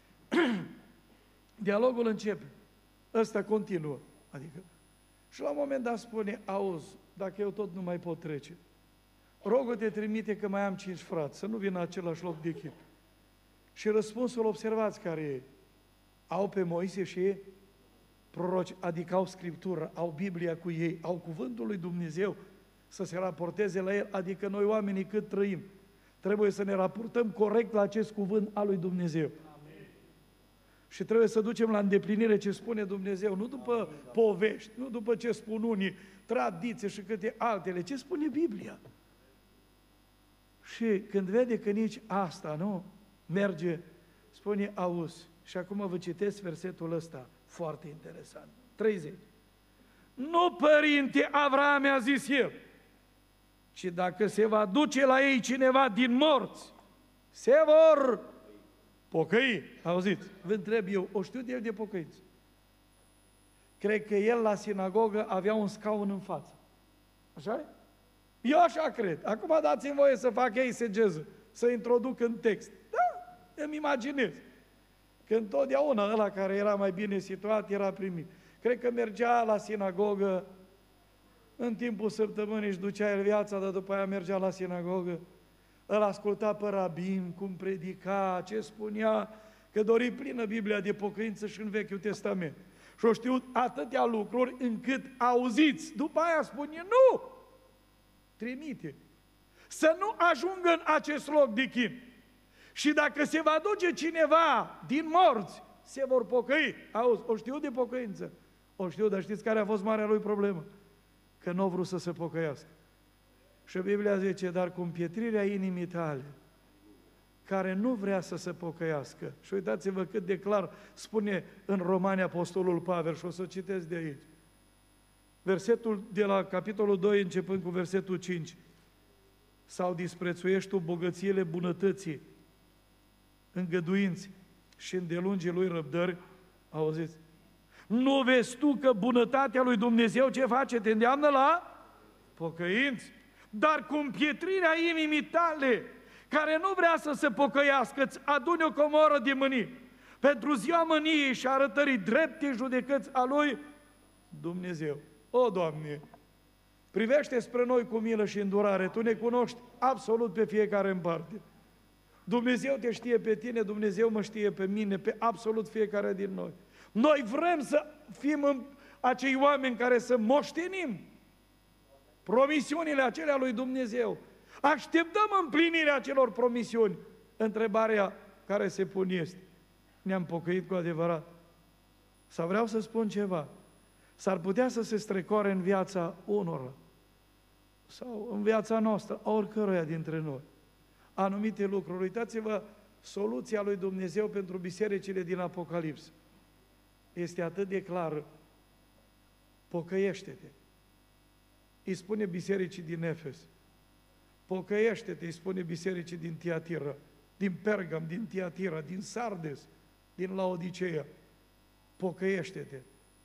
Dialogul începe, ăsta continuă, adică, și la un moment dat spune, auzi, dacă eu tot nu mai pot trece, rogă te trimite că mai am 5 frați, să nu vină același loc de chip. Și răspunsul, observați care e, au pe Moise și ei proroci, adică au Scriptură, au Biblia cu ei, au cuvântul lui Dumnezeu să se raporteze la el, adică noi oamenii cât trăim, trebuie să ne raportăm corect la acest cuvânt al lui Dumnezeu. Amin. Și trebuie să ducem la îndeplinire ce spune Dumnezeu, nu după povești, nu după ce spun unii, tradiție și câte altele, ce spune Biblia. Și când vede că nici asta, nu, merge, spune, auzi, și acum vă citesc versetul ăsta, foarte interesant, 30. Nu, părinte Avram, a zis el, ci dacă se va duce la ei cineva din morți, se vor pocăi. Auziți? Vă întreb eu, o știu de el de pocăiți? Cred că el la sinagogă avea un scaun în față. Așa? Eu așa cred. Acum dați-mi voie să fac exegeză, să introduc în text. Da, îmi imaginez. Că întotdeauna ăla care era mai bine situat era primit. Cred că mergea la sinagogă, în timpul săptămânii își ducea el viața, dar după aia mergea la sinagogă, îl asculta pe rabin, cum predica, ce spunea, că dori plină Biblia de pocăință și în Vechiul Testament. Și o știut atâtea lucruri încât auziți. După aia spune, nu! Trimite. Să nu ajungă în acest loc de chin. Și dacă se va duce cineva din morți, se vor pocăi. Auzi, o știu de pocăință. O știu, dar știți care a fost marea lui problemă? Că nu a vrut să se pocăiască. Și Biblia zice, dar cu împietrirea inimii tale, care nu vrea să se pocăiască. Și uitați-vă cât de clar spune în Romani Apostolul Pavel, și o să citesc de aici. Versetul de la capitolul 2, începând cu versetul 5. Sau disprețuiești tu bogățiile bunătății, îngăduinți și îndelungii lui răbdări, auziți? Nu vezi tu că bunătatea lui Dumnezeu ce face? Te îndeamnă la pocăinți, dar cu împietrirea inimii tale, care nu vrea să se pocăiască, îți adune o comoră de mânie, pentru ziua mâniei și arătării drepte judecăți a lui Dumnezeu. O, Doamne, privește spre noi cu milă și îndurare, Tu ne cunoști absolut pe fiecare în parte. Dumnezeu te știe pe tine, Dumnezeu mă știe pe mine, pe absolut fiecare din noi. Noi vrem să fim acei oameni care să moștenim promisiunile acelea lui Dumnezeu. Așteptăm împlinirea acelor promisiuni. Întrebarea care se pune este, ne-am pocăit cu adevărat? Sau vreau să spun ceva, s-ar putea să se strecoare în viața unora sau în viața noastră, a oricăruia dintre noi, anumite lucruri. Uitați-vă, soluția lui Dumnezeu pentru bisericile din Apocalipsă este atât de clară. Pocăiește-te. Îi spune bisericii din Efes. Pocăiește-te, îi spune bisericii din Tiatira, din Pergam, din Tiatira, din Sardes, din Laodiceea. Pocăiește-te.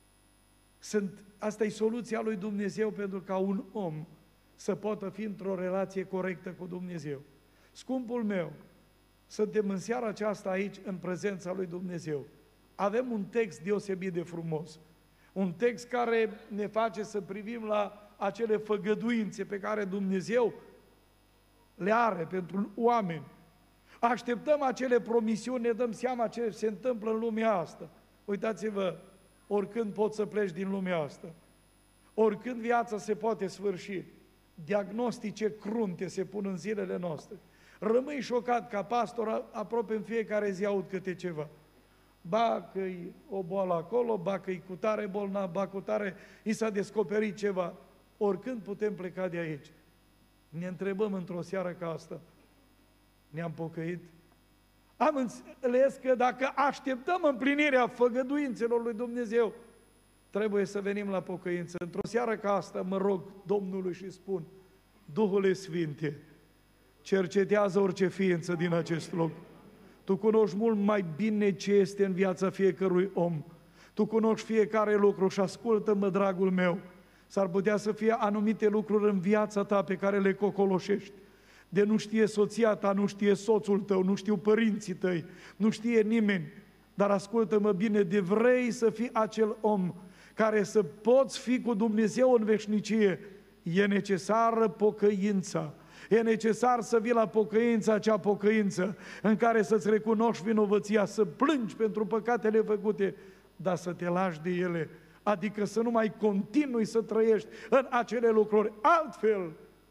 Asta e soluția lui Dumnezeu pentru ca un om să poată fi într-o relație corectă cu Dumnezeu. Scumpul meu, suntem în seara aceasta aici în prezența lui Dumnezeu. Avem un text deosebit de frumos. Un text care ne face să privim la acele făgăduințe pe care Dumnezeu le are pentru oameni. Așteptăm acele promisiuni, ne dăm seama ce se întâmplă în lumea asta. Uitați-vă, oricând poți să pleci din lumea asta, oricând viața se poate sfârși, diagnostice crunte se pun în zilele noastre. Rămâi șocat ca pastor, aproape în fiecare zi aud câte ceva. Ba că-i o boală acolo, ba că-i cu tare bolnav, ba cu tare i s-a descoperit ceva. Oricând putem pleca de aici. Ne întrebăm într-o seară ca asta, ne-am pocăit? Am înțeles că dacă așteptăm împlinirea făgăduințelor lui Dumnezeu, trebuie să venim la pocăință. Într-o seară ca asta mă rog Domnului și spun, Duhule Sfinte, cercetează orice ființă din acest loc. Tu cunoști mult mai bine ce este în viața fiecărui om. Tu cunoști fiecare lucru și ascultă-mă, dragul meu. S-ar putea să fie anumite lucruri în viața ta pe care le cocoloșești. De nu știe soția ta, nu știe soțul tău, nu știu părinții tăi, nu știe nimeni. Dar ascultă-mă bine, de vrei să fii acel om care să poți fi cu Dumnezeu în veșnicie, e necesară pocăința. E necesar să vii la pocăința, acea pocăință în care să-ți recunoști vinovăția, să plângi pentru păcatele făcute, dar să te lași de ele. Adică să nu mai continui să trăiești în acele lucruri. Altfel,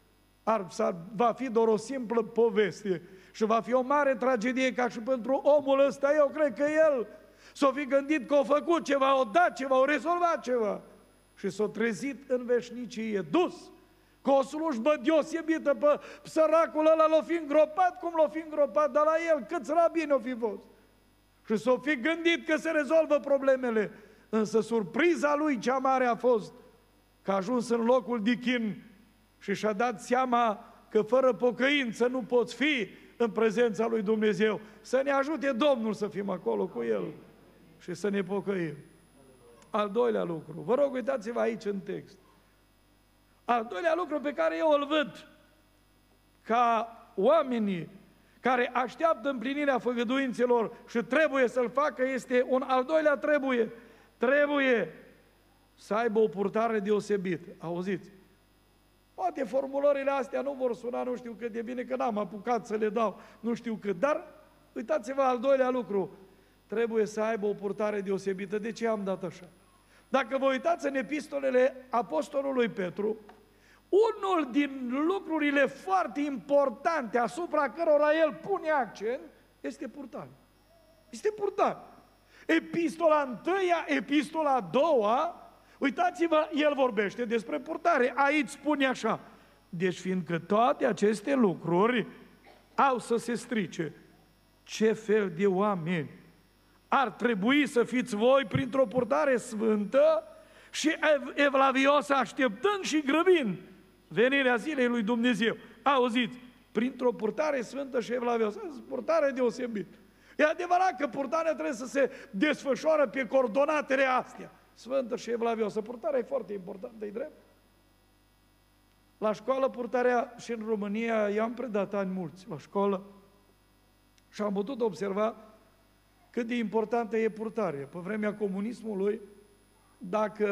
va fi doar o simplă poveste și va fi o mare tragedie ca și pentru omul ăsta. Eu cred că el s-o fi gândit că a făcut ceva, o dat ceva, o rezolvat ceva și s-a trezit în veșnicie, dus Cu o slujbă deosebită pe săracul ăla l-o fi îngropat, cum l-o fi îngropat, dar la el câți rabini o fi fost. Și s-o fi gândit că se rezolvă problemele. Însă surpriza lui cea mare a fost că a ajuns în locul de chin și și-a dat seama că fără pocăință nu poți fi în prezența lui Dumnezeu. Să ne ajute Domnul să fim acolo cu El și să ne pocăim. Al doilea lucru, vă rog, uitați-vă aici în text. Al doilea lucru pe care eu îl văd ca oamenii care așteaptă împlinirea făgăduințelor și trebuie să-l facă este un al doilea trebuie. Trebuie să aibă o purtare deosebită. Auziți? Poate formulările astea nu vor suna nu știu cât de bine, că n-am apucat să le dau nu știu cât, dar uitați-vă al doilea lucru. Trebuie să aibă o purtare deosebită. De ce am dat așa? Dacă vă uitați în epistolele apostolului Petru, unul din lucrurile foarte importante asupra cărora el pune accent este purtare. Este purtare. Epistola întâia, epistola a doua, uitați-vă, el vorbește despre purtare. Aici spune așa: deci fiindcă toate aceste lucruri au să se strice, ce fel de oameni ar trebui să fiți voi printr-o purtare sfântă și evlaviosă, așteptând și grăbind venirea zilei lui Dumnezeu. Auziți, printr-o purtare sfântă și evlaviosă, purtare deosebită. E adevărat că purtarea trebuie să se desfășoară pe coordonatele astea, sfântă și evlaviosă. Purtarea e foarte importantă, e drept. La școală purtarea, și în România, i-am predat ani mulți la școală și am putut observa cât de importantă e purtarea. Pe vremea comunismului, dacă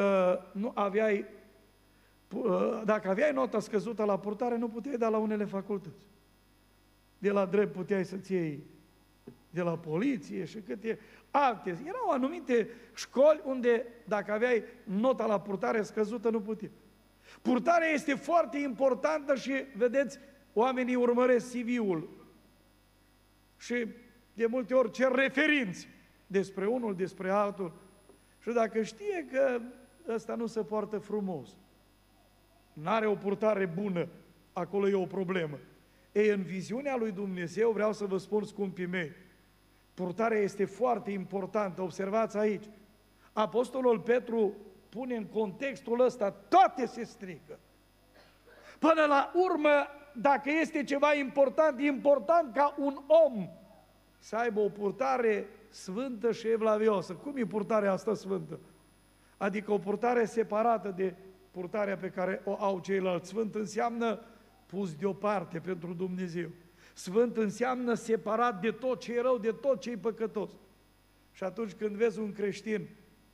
aveai nota scăzută la purtare, nu puteai da la unele facultăți. De la drept puteai să-ți iei de la poliție și câte alte. Erau anumite școli unde, dacă aveai nota la purtare scăzută, nu puteai. Purtarea este foarte importantă și, vedeți, oamenii urmăresc CV-ul și de multe ori cer referinți despre unul, despre altul. Și dacă știe că ăsta nu se poartă frumos, n-are o purtare bună, acolo e o problemă. Ei, în viziunea lui Dumnezeu, vreau să vă spun, scumpii mei, purtarea este foarte importantă. Observați aici, Apostolul Petru pune în contextul ăsta, toate se strică. Până la urmă, dacă este ceva important, e important ca un om să aibă o purtare sfântă și evlaviosă. Cum e purtarea asta sfântă? Adică o purtare separată de purtarea pe care o au ceilalți. Sfânt înseamnă pus deoparte pentru Dumnezeu. Sfânt înseamnă separat de tot ce e rău, de tot ce e păcătos. Și atunci când vezi un creștin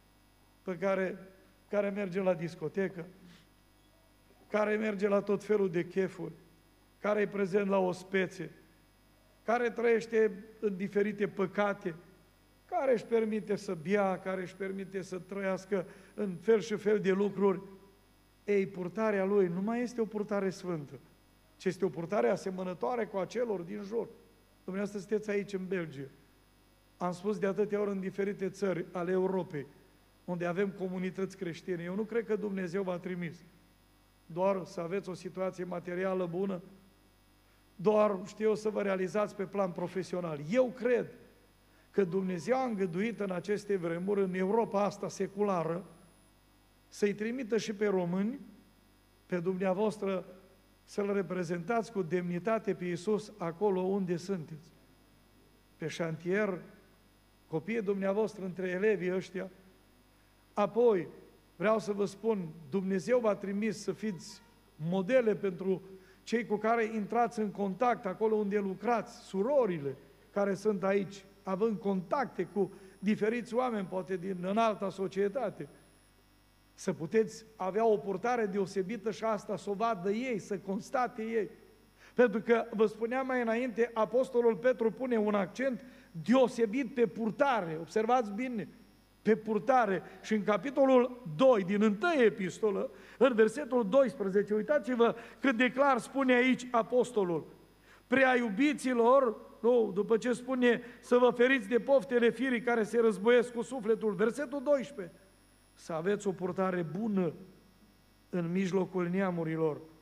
care merge la discotecă, care merge la tot felul de chefuri, care e prezent la ospețe, care trăiește în diferite păcate, care își permite să bea, care își permite să trăiască în fel și fel de lucruri, ei, purtarea lui nu mai este o purtare sfântă, ci este o purtare asemănătoare cu a celor din jur. Dumneavoastră sunteți aici în Belgia. Am spus de atâtea ori în diferite țări ale Europei, unde avem comunități creștine. Eu nu cred că Dumnezeu v-a trimis doar să aveți o situație materială bună, doar, știu eu, să vă realizați pe plan profesional. Eu cred că Dumnezeu a îngăduit în aceste vremuri, în Europa asta seculară, să-i trimită și pe români, pe dumneavoastră, să-L reprezentați cu demnitate pe Iisus acolo unde sunteți. Pe șantier, copiii dumneavoastră între elevii ăștia. Apoi, vreau să vă spun, Dumnezeu v-a trimis să fiți modele pentru cei cu care intrați în contact, acolo unde lucrați, surorile care sunt aici, având contacte cu diferiți oameni, poate din înalta societate, să puteți avea o purtare deosebită și asta să o vadă ei, să constate ei. Pentru că, vă spuneam mai înainte, Apostolul Petru pune un accent deosebit pe purtare. Observați bine, pe purtare. Și în capitolul 2, din 1 epistolă, în versetul 12, uitați-vă cât de clar spune aici Apostolul. Prea iubiților, nu, după ce spune să vă feriți de poftele firii care se războiesc cu sufletul, versetul 12, să aveți o purtare bună în mijlocul neamurilor,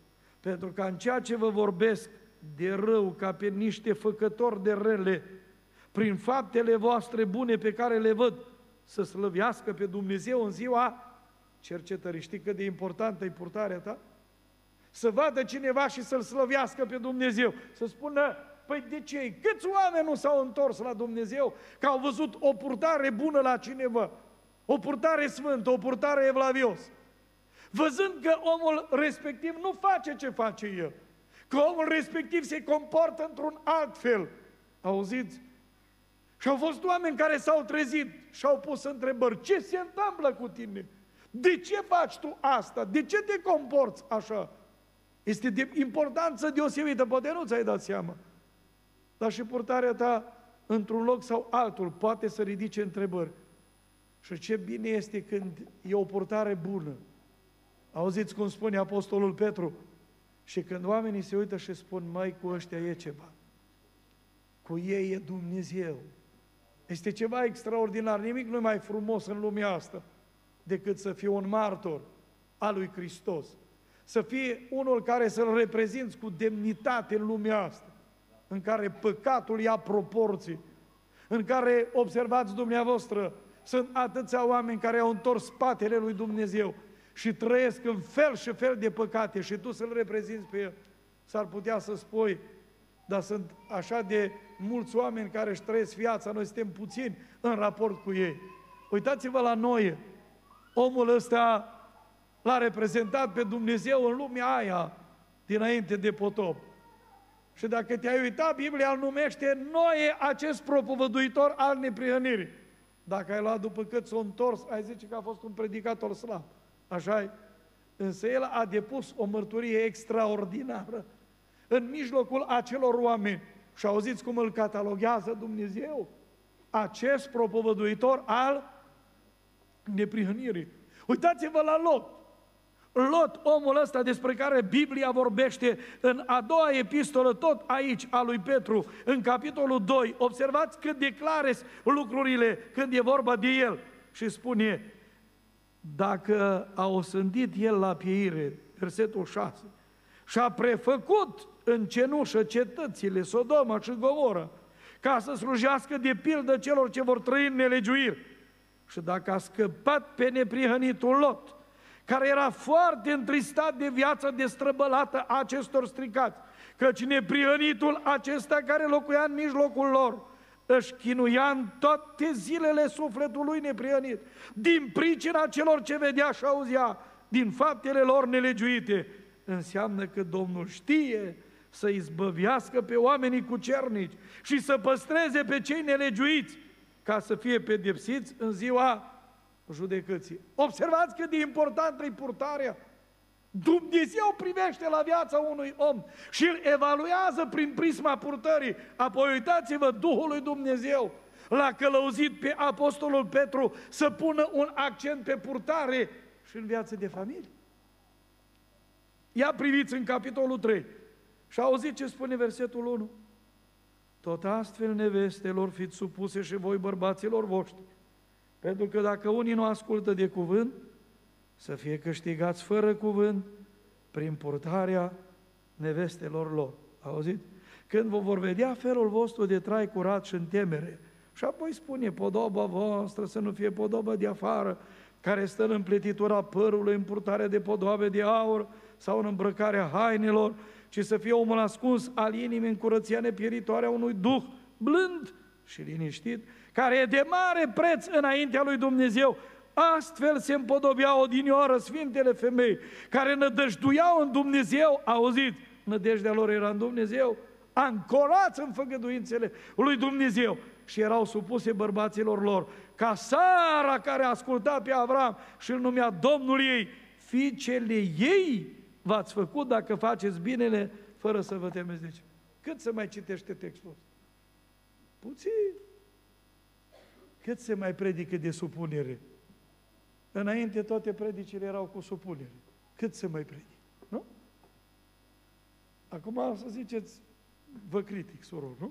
pentru că în ceea ce vă vorbesc de rău, ca pe niște făcători de rele, prin faptele voastre bune pe care le văd, să slăvească pe Dumnezeu în ziua cercetării. Știi cât de importantă e purtarea ta? Să vadă cineva și să-L slăvească pe Dumnezeu. Să spună, păi de ce? Câți oameni nu s-au întors la Dumnezeu că au văzut o purtare bună la cineva, o purtare sfântă, o purtare evlavios, văzând că omul respectiv nu face ce face el, că omul respectiv se comportă într-un alt fel. Auziți? Și au fost oameni care s-au trezit și au pus întrebări. Ce se întâmplă cu tine? De ce faci tu asta? De ce te comporți așa? Este de importanță deosebită, poate nu ți-ai dat seama. Dar și purtarea ta, într-un loc sau altul, poate să ridice întrebări. Și ce bine este când e o purtare bună. Auziți cum spune Apostolul Petru? Și când oamenii se uită și spun, mai cu ăștia e ceva. Cu ei e Dumnezeu. Este ceva extraordinar, nimic nu e mai frumos în lumea asta decât să fie un martor al lui Hristos. Să fie unul care să-L reprezinți cu demnitate în lumea asta, în care păcatul ia proporții, în care, observați dumneavoastră, sunt atâția oameni care au întors spatele lui Dumnezeu și trăiesc în fel și fel de păcate și tu să-L reprezinți pe El. S-ar putea să spui, dar sunt așa de mulți oameni care își trăiesc viața, noi suntem puțini în raport cu ei. Uitați-vă la Noe, omul ăsta l-a reprezentat pe Dumnezeu în lumea aia dinainte de potop. Și dacă te-ai uitat, Biblia îl numește Noe, acest propovăduitor al neprihănirii. Dacă ai luat după cât s-a întors, ai zice că a fost un predicator slab. Așa-i? Însă el a depus o mărturie extraordinară în mijlocul acelor oameni. Și auziți cum îl cataloghează Dumnezeu? Acest propovăduitor al neprihănirii. Uitați-vă la Lot. Lot, omul ăsta despre care Biblia vorbește în a doua epistolă, tot aici, a lui Petru, în capitolul 2, observați cât de clare lucrurile când e vorba de el. Și spune, dacă a osândit el la pieire, versetul 6, și a prefăcut în cenușă cetățile Sodoma și Gomora, ca să slujească de pildă celor ce vor trăi în nelegiuiri, și dacă a scăpat pe neprihănitul Lot, care era foarte întristat de viața destrăbălată a acestor stricați, căci neprihănitul acesta care locuia în mijlocul lor își chinuia în toate zilele sufletul lui neprihănit, din pricina celor ce vedea și auzea, din faptele lor nelegiuite. Înseamnă că Domnul știe să izbăvească pe oamenii cucernici și să păstreze pe cei nelegiuiți, ca să fie pedepsiți în ziua judecății. Observați cât de importantă e purtarea. Dumnezeu privește la viața unui om și îl evaluează prin prisma purtării. Apoi uitați-vă, Duhul lui Dumnezeu l-a călăuzit pe Apostolul Petru să pună un accent pe purtare și în viață de familie. Ia priviți în capitolul 3 și auziți ce spune versetul 1. Tot astfel, nevestelor, fiți supuse și voi bărbaților voștri, pentru că dacă unii nu ascultă de cuvânt, să fie câștigați fără cuvânt prin purtarea nevestelor lor. Auzit? Când vă vor vedea felul vostru de trai curat și în temere, și apoi spune, podoba voastră să nu fie podobă de afară, care stă în împletitura părului, în purtarea de podoabe de aur sau în îmbrăcarea hainelor, ci să fie omul ascuns al inimii în curăția nepieritoare a unui duh blând și liniștit, care e de mare preț înaintea lui Dumnezeu. Astfel se împodobeau odinioară sfintele femei, care nădăjduiau în Dumnezeu, auziți, nădejdea lor era în Dumnezeu, ancorați în făgăduințele lui Dumnezeu și erau supuse bărbaților lor, ca Sara care asculta pe Avram și îl numea Domnul ei, fiicele ei v-ați făcut dacă faceți binele fără să vă temeți de ce. Cât se mai citește textul ăsta? Puțin. Cât se mai predică de supunere? Înainte toate predicile erau cu supunere. Cât se mai predică? Nu? Acum să ziceți, vă critic, suror, nu?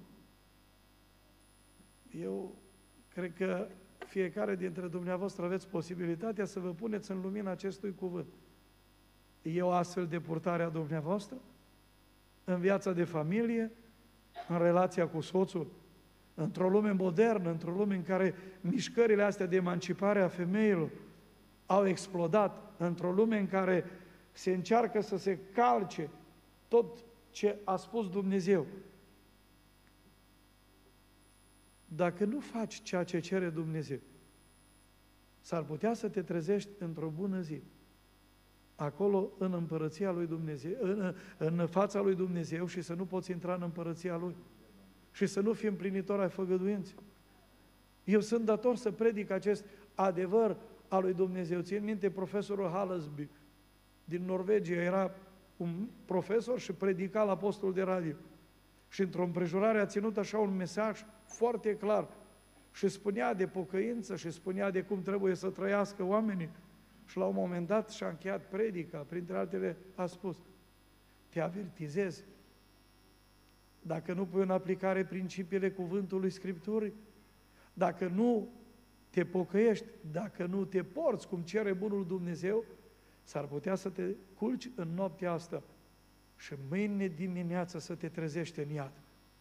Eu cred că fiecare dintre dumneavoastră aveți posibilitatea să vă puneți în lumina acestui cuvânt. E o astfel de purtare a dumneavoastră? În viața de familie, în relația cu soțul, într-o lume modernă, într-o lume în care mișcările astea de emancipare a femeilor au explodat, într-o lume în care se încearcă să se calce tot ce a spus Dumnezeu. Dacă nu faci ceea ce cere Dumnezeu, s-ar putea să te trezești într-o bună zi, acolo în împărăția lui Dumnezeu, în fața lui Dumnezeu și să nu poți intra în împărăția lui și să nu fii împlinitor ai făgăduinței. Eu sunt dator să predic acest adevăr al lui Dumnezeu. Țin minte profesorul Hallesby din Norvegia, era un profesor și predica la postul de radio. Și într-o împrejurare a ținut așa un mesaj foarte clar și spunea de pocăință și spunea de cum trebuie să trăiască oamenii. Și la un moment dat și-a încheiat predica, printre altele a spus: te avertizez, dacă nu pui în aplicare principiile cuvântului Scripturii, dacă nu te pocăiești, dacă nu te porți cum cere bunul Dumnezeu, s-ar putea să te culci în noaptea asta și mâine dimineață să te trezești în iad.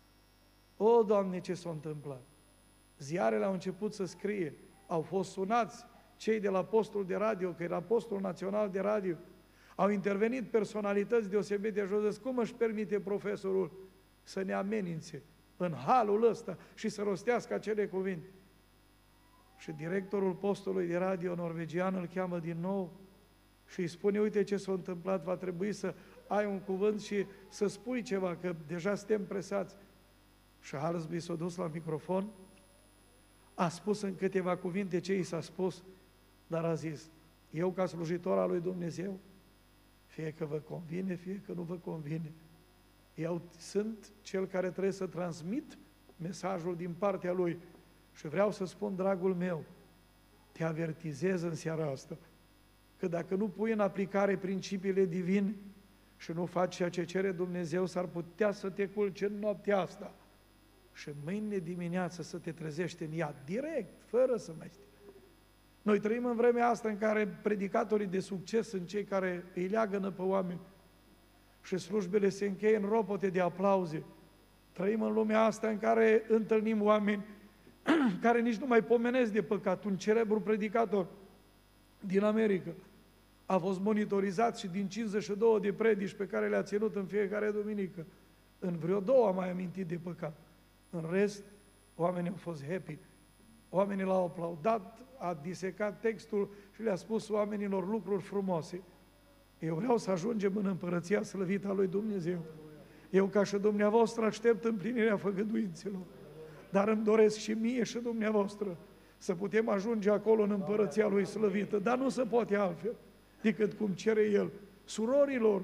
O, Doamne, ce s-a întâmplat? Ziarele au început să scrie, au fost sunați cei de la postul de radio, că era postul național de radio, au intervenit personalități deosebite de jos. Cum își permite profesorul să ne amenințe în halul ăsta și să rostească acele cuvinte? Și directorul postului de radio norvegian îl cheamă din nou și îi spune: uite ce s-a întâmplat, va trebui să ai un cuvânt și să spui ceva, că deja suntem presați. Și Hallesby s-a dus la microfon, a spus în câteva cuvinte ce i s-a spus, dar a zis: eu ca slujitor al lui Dumnezeu, fie că vă convine, fie că nu vă convine, eu sunt cel care trebuie să transmit mesajul din partea lui și vreau să spun, dragul meu, te avertizez în seara asta, că dacă nu pui în aplicare principiile divine și nu faci ceea ce cere Dumnezeu, s-ar putea să te culci în noaptea asta și mâine dimineață să te trezești în iad, direct, fără să mai știi. Noi trăim în vremea asta în care predicatorii de succes sunt cei care îi leagănă pe oameni și slujbele se încheie în ropote de aplauze. Trăim în lumea asta în care întâlnim oameni care nici nu mai pomenesc de păcat. Un celebru predicator din America a fost monitorizat și din 52 de predici pe care le-a ținut în fiecare duminică, în vreo două a mai amintit de păcat. În rest, oamenii au fost happy. Oamenii l-au aplaudat, a disecat textul și le-a spus oamenilor lucruri frumoase. Eu vreau să ajungem în împărăția slăvită a lui Dumnezeu. Eu, ca și dumneavoastră, aștept împlinirea făgăduințelor. Dar îmi doresc și mie și dumneavoastră să putem ajunge acolo în împărăția lui slăvită. Dar nu se poate altfel decât cum cere El. Surorilor,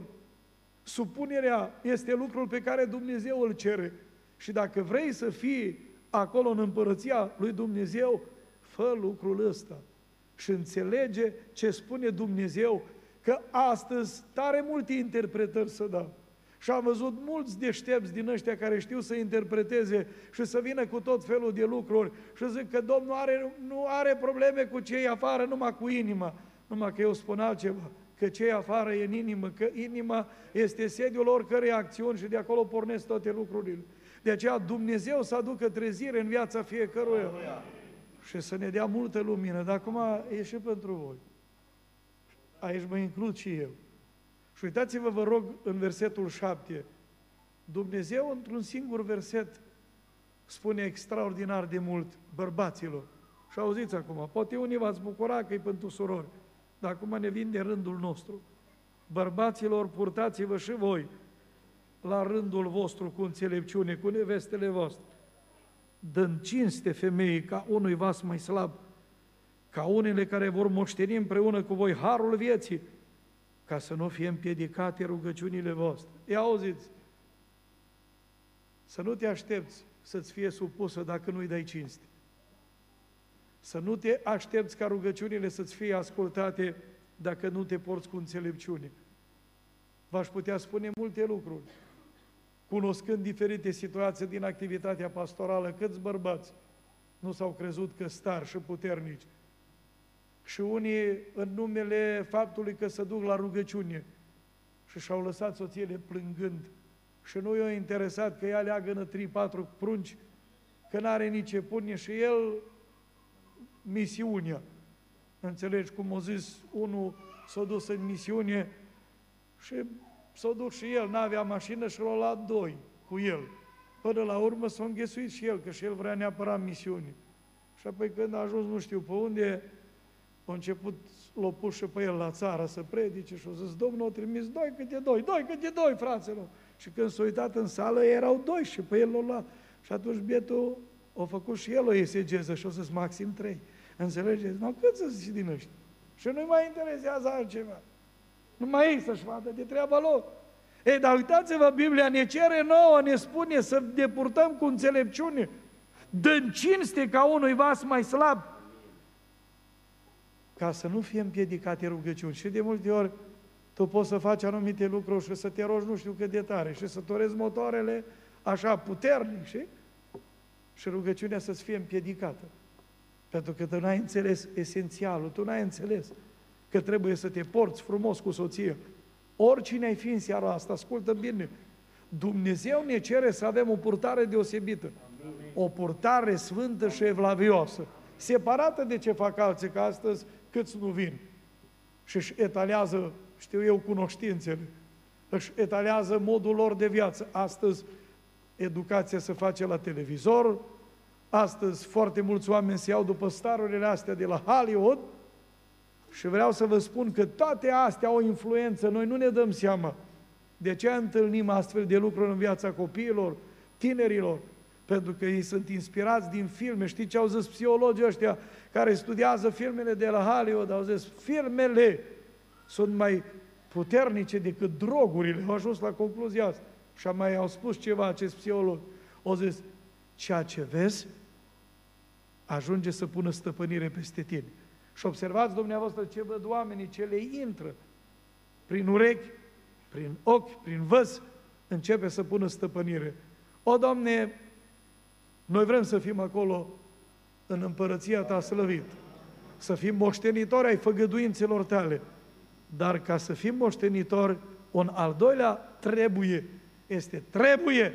supunerea este lucrul pe care Dumnezeu îl cere. Și dacă vrei să fii acolo în împărăția lui Dumnezeu, fă lucrul ăsta și înțelege ce spune Dumnezeu, că astăzi tare multe interpretări să dau. Și am văzut mulți deștepți din ăștia care știu să interpreteze și să vină cu tot felul de lucruri și zic că Domnul nu are probleme cu cei afară, numai cu inima. Numai că eu spun altceva, că cei afară e în inimă, că inima este sediul oricărei acțiuni și de acolo pornesc toate lucrurile. De aceea Dumnezeu să aducă trezire în viața fiecăruia și să ne dea multă lumină. Dar acum e și pentru voi. Aici mă includ și eu. Și uitați-vă, vă rog, în versetul 7. Dumnezeu, într-un singur verset, spune extraordinar de mult bărbaților. Și auziți acum, poate unii v-ați bucura că e pentru surori, dar acum ne vine rândul nostru. Bărbaților, purtați-vă și voi la rândul vostru cu înțelepciune, cu nevestele voastre, dând cinste femeii ca unui vas mai slab, ca unele care vor moșteni împreună cu voi harul vieții, ca să nu fie împiedicate rugăciunile voastre. Ia auziți, să nu te aștepți să-ți fie supusă dacă nu-i dai cinste. Să nu te aștepți ca rugăciunile să-ți fie ascultate dacă nu te porți cu înțelepciune. V-aș putea spune multe lucruri. Cunoscând diferite situații din activitatea pastorală, câți bărbați nu s-au crezut că stari și puternici. Și unii, în numele faptului că se duc la rugăciune, și și-au lăsat soțiile plângând și nu i-a interesat că ea leagănă 3-4 prunci, că n-are nici ce pune și el misiunea. Înțelegi cum a zis unul, s-a dus în misiune și s-a dus și el, n-avea mașină și l-a luat 2 cu el. Până la urmă s-a înghesuit și el, că și el vrea neapărat misiune. Și apoi când a ajuns nu știu pe unde, a început, l-a pus și pe el la țară să predice și a zis, Domnul a trimis 2 câte 2, 2 câte 2, fraților. Și când s-a uitat în sală, erau 2 și pe el l-a luat. Și atunci bietul a făcut și el o esegeză și a zis, maxim 3. Înțelegeți? Nu, cât să zici din ăștia? Și nu-i mai interesează altceva. Nu mai ei să-și vadă de treaba lor. Ei, dar uitați-vă, Biblia ne cere nouă, ne spune să ne purtăm cu înțelepciune, dând cinste ca unui vas mai slab, ca să nu fie împiedicate rugăciuni. Și de multe ori tu poți să faci anumite lucruri și să te rogi nu știu cât de tare și să torezi motoarele așa puternic, și rugăciunea să-ți fie împiedicată. Pentru că tu n-ai înțeles esențialul, tu n-ai înțeles că trebuie să te porți frumos cu soția. Oricine ai fi în seara asta, ascultă bine, Dumnezeu ne cere să avem o purtare deosebită, o purtare sfântă și evlavioasă, separată de ce fac alții, că astăzi câți nu vin și își etalează, știu eu, cunoștințele, își etalează modul lor de viață. Astăzi educația se face la televizor, astăzi foarte mulți oameni se iau după starurile astea de la Hollywood și vreau să vă spun că toate astea au o influență, noi nu ne dăm seama. De ce întâlnim astfel de lucruri în viața copiilor, tinerilor? Pentru că ei sunt inspirați din filme. Știți ce au zis psihologii ăștia care studiază filmele de la Hollywood? Au zis, filmele sunt mai puternice decât drogurile. Au ajuns la concluzia asta. Și mai au spus ceva acest psiholog. Au zis, ceea ce vezi ajunge să pună stăpânire peste tine. Și observați dumneavoastră ce văd oamenii, ce le intră prin urechi, prin ochi, prin văz, începe să pună stăpânire. O, Doamne, noi vrem să fim acolo în împărăția Ta slăvit, să fim moștenitori ai făgăduințelor Tale, dar ca să fim moștenitori, un al doilea trebuie.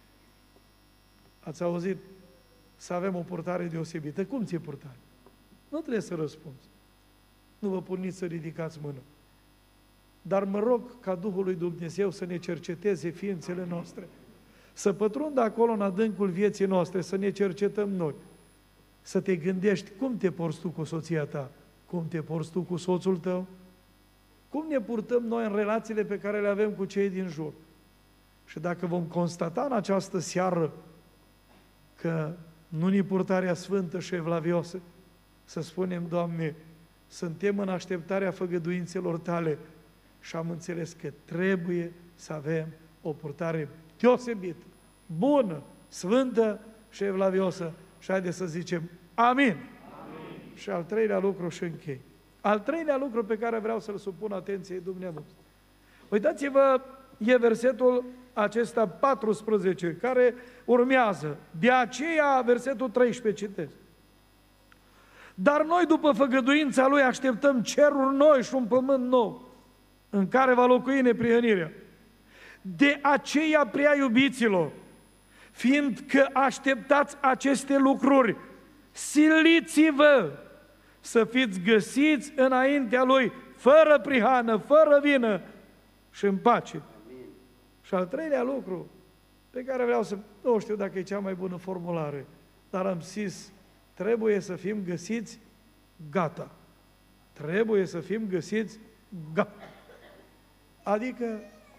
Ați auzit? Să avem o purtare deosebită. Cum ți-e purtare? Nu trebuie să răspunzi. Nu vă pun nici să ridicați mână. Dar mă rog ca Duhul lui Dumnezeu să ne cerceteze ființele noastre, să pătrundă acolo în adâncul vieții noastre, să ne cercetăm noi, să te gândești cum te porți tu cu soția ta, cum te porți tu cu soțul tău, cum ne purtăm noi în relațiile pe care le avem cu cei din jur. Și dacă vom constata în această seară că nu ni purtarea sfântă și evlavioasă, să spunem, Doamne, suntem în așteptarea făgăduințelor Tale și am înțeles că trebuie să avem o purtare deosebită, bună, sfântă și evlavioasă. Și haideți să zicem amin. Amin. Și al treilea lucru și închei. Al treilea lucru pe care vreau să-l supun atenției dumneavoastră. Uitați-vă, e versetul acesta 14, care urmează. De aceea, versetul 13, citesc. Dar noi, după făgăduința Lui, așteptăm ceruri noi și un pământ nou, în care va locui neprihănirea. De aceea, prea iubiților, fiindcă așteptați aceste lucruri, siliți-vă să fiți găsiți înaintea Lui, fără prihană, fără vină și în pace. Amin. Și al treilea lucru, pe care vreau să... Nu știu dacă e cea mai bună formulare, dar am zis, trebuie să fim găsiți gata. Trebuie să fim găsiți gata. Adică,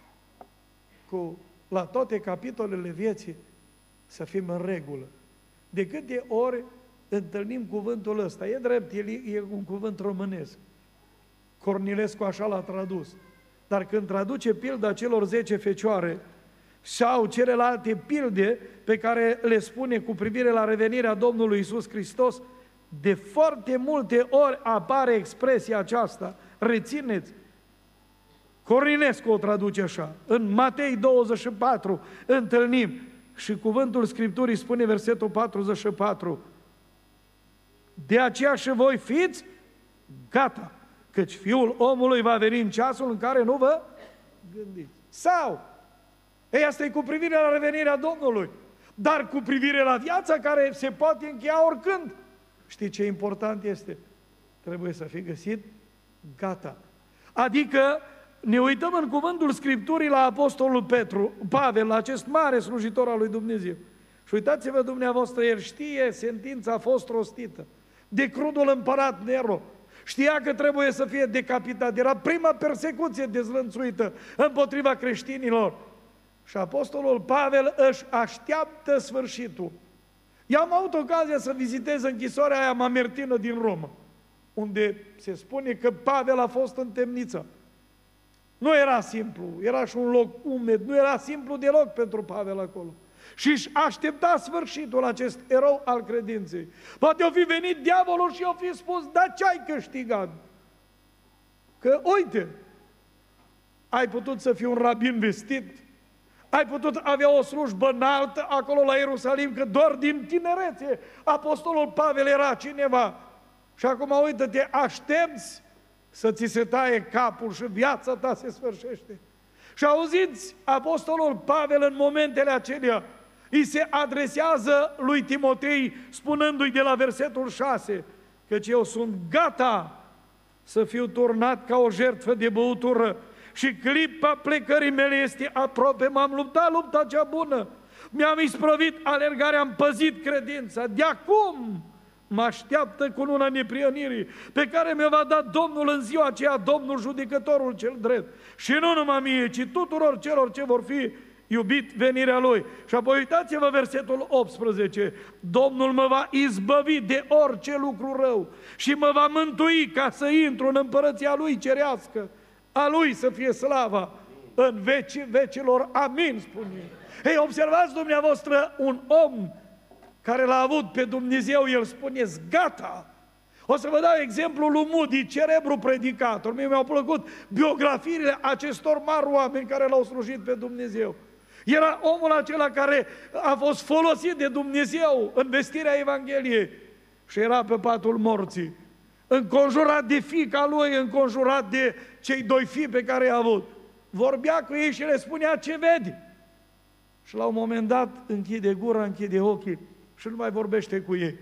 la toate capitolele vieții, să fim în regulă. De câte ori întâlnim cuvântul ăsta, e drept, e un cuvânt românesc. Cornilescu așa l-a tradus. Dar când traduce pilda celor 10 fecioare sau celelalte pilde pe care le spune cu privire la revenirea Domnului Iisus Hristos, de foarte multe ori apare expresia aceasta. Rețineți, Cornilescu o traduce așa. În Matei 24 întâlnim și cuvântul Scripturii spune, versetul 44, de aceea și voi fiți gata, căci Fiul omului va veni în ceasul în care nu vă gândiți. Sau, ei, asta e cu privire la revenirea Domnului, dar cu privire la viața care se poate încheia oricând. Știi ce important este? Trebuie să fii găsit gata. Adică ne uităm în cuvântul Scripturii la Apostolul Pavel, la acest mare slujitor al lui Dumnezeu. Și uitați-vă dumneavoastră, el știe, sentința a fost rostită de crudul împărat Nero. Știa că trebuie să fie decapitat. Era prima persecuție dezlănțuită împotriva creștinilor. Și Apostolul Pavel își așteaptă sfârșitul. Eu am avut ocazia să vizitez închisoarea aia mamertină din Roma, unde se spune că Pavel a fost în temniță. Nu era simplu, era și un loc umed, nu era simplu deloc pentru Pavel acolo. Și își aștepta sfârșitul acest erou al credinței. Poate o fi venit diavolul și o fi spus, dar ce-ai câștigat? Că, uite, ai putut să fii un rabin vestit, ai putut avea o slujbă înaltă acolo la Ierusalim, că doar din tinerețe Apostolul Pavel era cineva. Și acum, uite-te, aștepți să ți se taie capul și viața ta se sfârșește. Și auziți, Apostolul Pavel în momentele acelea îi se adresează lui Timotei spunându-i de la versetul 6, căci eu sunt gata să fiu turnat ca o jertfă de băutură și clipa plecării mele este aproape, m-am luptat lupta cea bună, mi-am isprăvit alergarea, am păzit credința, de acum mă așteaptă cununa neprionirii pe care mi-o va da Domnul în ziua aceea, Domnul judecătorul cel drept. Și nu numai mie, ci tuturor celor ce vor fi iubit venirea Lui. Și apoi uitați-vă versetul 18. Domnul mă va izbăvi de orice lucru rău și mă va mântui ca să intru în împărăția Lui cerească. A Lui să fie slava în vecii vecilor. Amin, spune. Ei, observați dumneavoastră un om care l-a avut pe Dumnezeu, el spune, gata. O să vă dau exemplul lui Moody, celebru predicator. Mie mi-au plăcut biografiile acestor mari oameni care l-au slujit pe Dumnezeu. Era omul acela care a fost folosit de Dumnezeu în vestirea Evangheliei și era pe patul morții, înconjurat de fiica lui, înconjurat de cei doi fii pe care i-a avut. Vorbea cu ei și le spunea ce vede. Și la un moment dat închide gura, închide ochii și nu mai vorbește cu ei.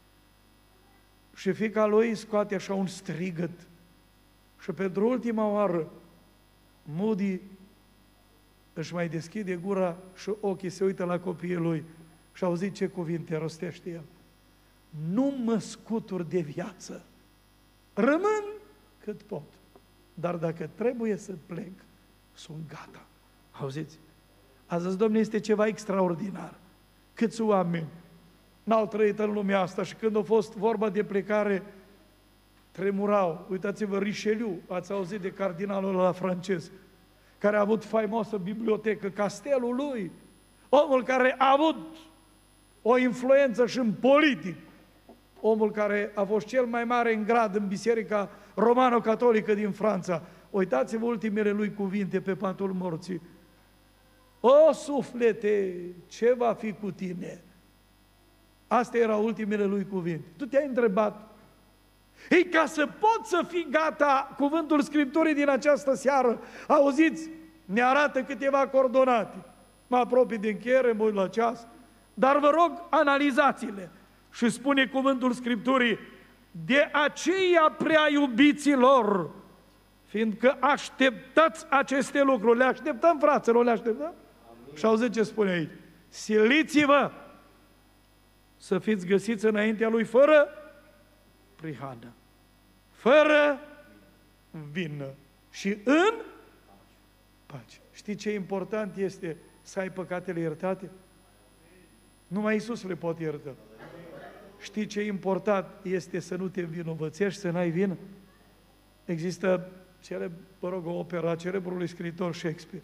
Și fiica lui scoate așa un strigăt. Și pentru ultima oară, Moody își mai deschide gura și ochii se uită la copiii lui și auziți ce cuvinte rostește el. Nu mă scutur de viață, rămân cât pot, dar dacă trebuie să plec, sunt gata. Auziți? A zis, Domnule, este ceva extraordinar. Câți oameni n-au trăit în lumea asta și când a fost vorba de plecare, tremurau. Uitați-vă, Richelieu, ați auzit de cardinalul ăla francez, care a avut faimoasă bibliotecă, castelul lui, omul care a avut o influență și în politic, omul care a fost cel mai mare în grad în biserica romano-catolică din Franța. Uitați-vă ultimele lui cuvinte pe patul morții. O, suflete, ce va fi cu tine? Astea erau ultimele lui cuvinte. Tu te-ai întrebat? Ei, ca să poți să fii gata, cuvântul Scripturii din această seară, auziți, ne arată câteva coordonate. Mă apropii de încheiere, mă uit la ceas, dar vă rog, analizați-le. Și spune cuvântul Scripturii, de aceia prea iubiților, fiindcă așteptați aceste lucruri. Le așteptăm, fraților, le așteptăm? Amin. Și auziți ce spune aici. Siliți-vă să fiți găsiți înaintea Lui fără prihană, fără vină și în pace. Știi ce important este să ai păcatele iertate? Numai Iisus le poate ierta. Știi ce important este să nu te învinovățești, să n-ai vină? Există, o operă a celebrului scriitor Shakespeare.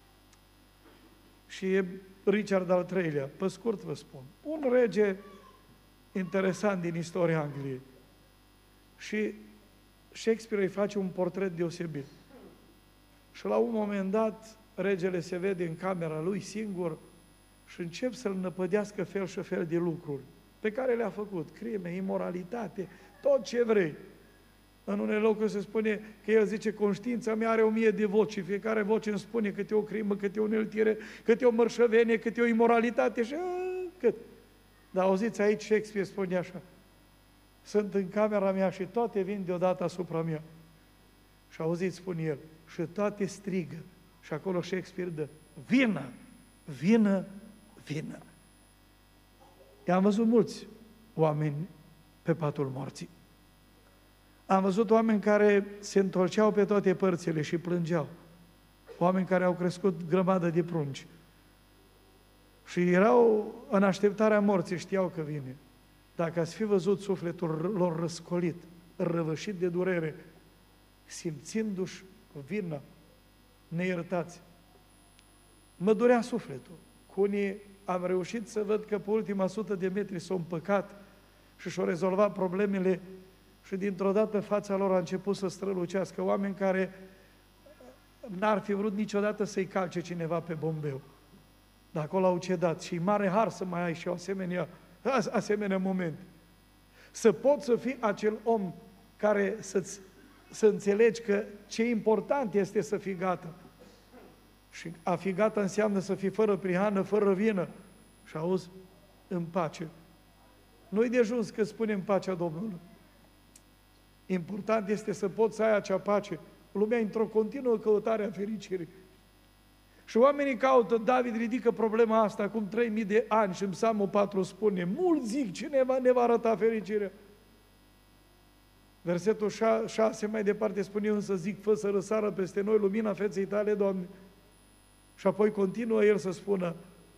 Și e Richard al III-lea, pe scurt vă spun. Un rege interesant din istoria Angliei. Și Shakespeare îi face un portret deosebit. Și la un moment dat, regele se vede în camera lui singur și încep să-l năpădească fel și fel de lucruri pe care le-a făcut, crime, imoralitate, tot ce vrei. În unele locuri se spune că el zice, conștiința mea are 1000 de voci și fiecare voce îmi spune câte o crimă, câte o uneltire, câte o mărșăvenie, câte o imoralitate și cât. Dar auziți, aici Shakespeare spune așa, sunt în camera mea și toate vin deodată asupra mea. Și auziți, spune el, și toate strigă. Și acolo Shakespeare dă, vină, vină, vină. I-am văzut mulți oameni pe patul morții. Am văzut oameni care se întorceau pe toate părțile și plângeau. Oameni care au crescut grămadă de prunci. Și erau în așteptarea morții, știau că vine. Dacă ați fi văzut sufletul lor răscolit, răvășit de durere, simțindu-și vină, neiertați. Mă durea sufletul. Cu unii am reușit să văd că pe ultima 100 de metri s-au împăcat și și-au rezolvat problemele și dintr-o dată fața lor a început să strălucească. Oameni care n-ar fi vrut niciodată să-i calce cineva pe bombeu. Dar acolo au cedat și mare har să mai ai și o asemenea momente. Să poți să fii acel om care să înțelegi că ce important este să fii gata. Și a fi gata înseamnă să fii fără prihană, fără vină. Și auzi, în pace. Nu-i de ajuns că spunem pacea Domnului. Important este să poți să ai acea pace. Lumea într-o continuă căutare a fericirii. Și oamenii caută, David ridică problema asta acum 3000 de ani și în Psalmul 4 spune, mult zic, cineva ne va arăta fericirea. Versetul 6 mai departe spune, eu însă zic, fă să răsară peste noi lumina feței tale, Doamne. Și apoi continuă el să spună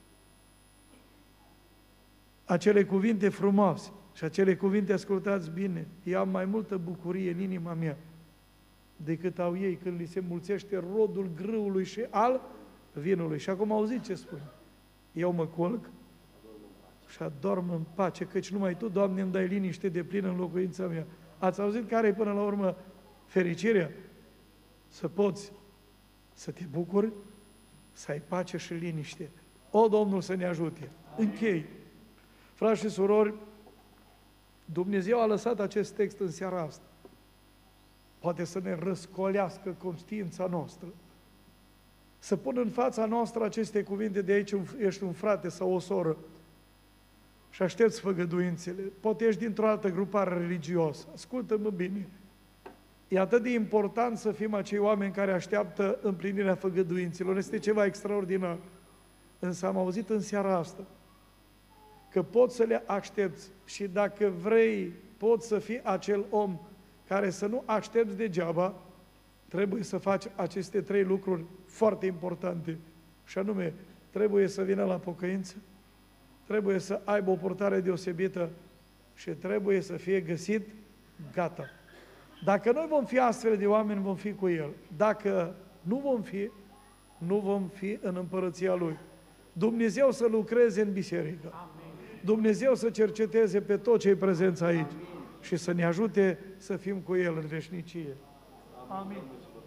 acele cuvinte frumoase și acele cuvinte, ascultați bine, eu am mai multă bucurie în inima mea decât au ei când li se mulțește rodul grâului și al vinului. Și acum auziți ce spune. Eu mă culc și adorm în pace, căci numai Tu, Doamne, îmi dai liniște de plină în locuința mea. Ați auzit care e până la urmă fericirea? Să poți să te bucuri, să ai pace și liniște. O, Domnul să ne ajute! Închei. Frați și surori, Dumnezeu a lăsat acest text în seara asta. Poate să ne răscolească conștiința noastră. Să pun în fața noastră aceste cuvinte de aici, ești un frate sau o soră și aștepți făgăduințele. Poate ești dintr-o altă grupare religiosă. Ascultă-mă bine. E atât de important să fim acei oameni care așteaptă împlinirea făgăduințelor. Este ceva extraordinar. Însă am auzit în seara asta că poți să le aștepți și dacă vrei, poți să fii acel om care să nu aștepți degeaba, trebuie să faci aceste 3 lucruri foarte importante. Și anume, trebuie să vină la pocăință, trebuie să aibă o purtare deosebită și trebuie să fie găsit gata. Dacă noi vom fi astfel de oameni, vom fi cu El. Dacă nu vom fi, nu vom fi în împărăția Lui. Dumnezeu să lucreze în biserică. Amin. Dumnezeu să cerceteze pe tot ce-i prezenți aici. Amin. Și să ne ajute să fim cu El în veșnicie. Amin.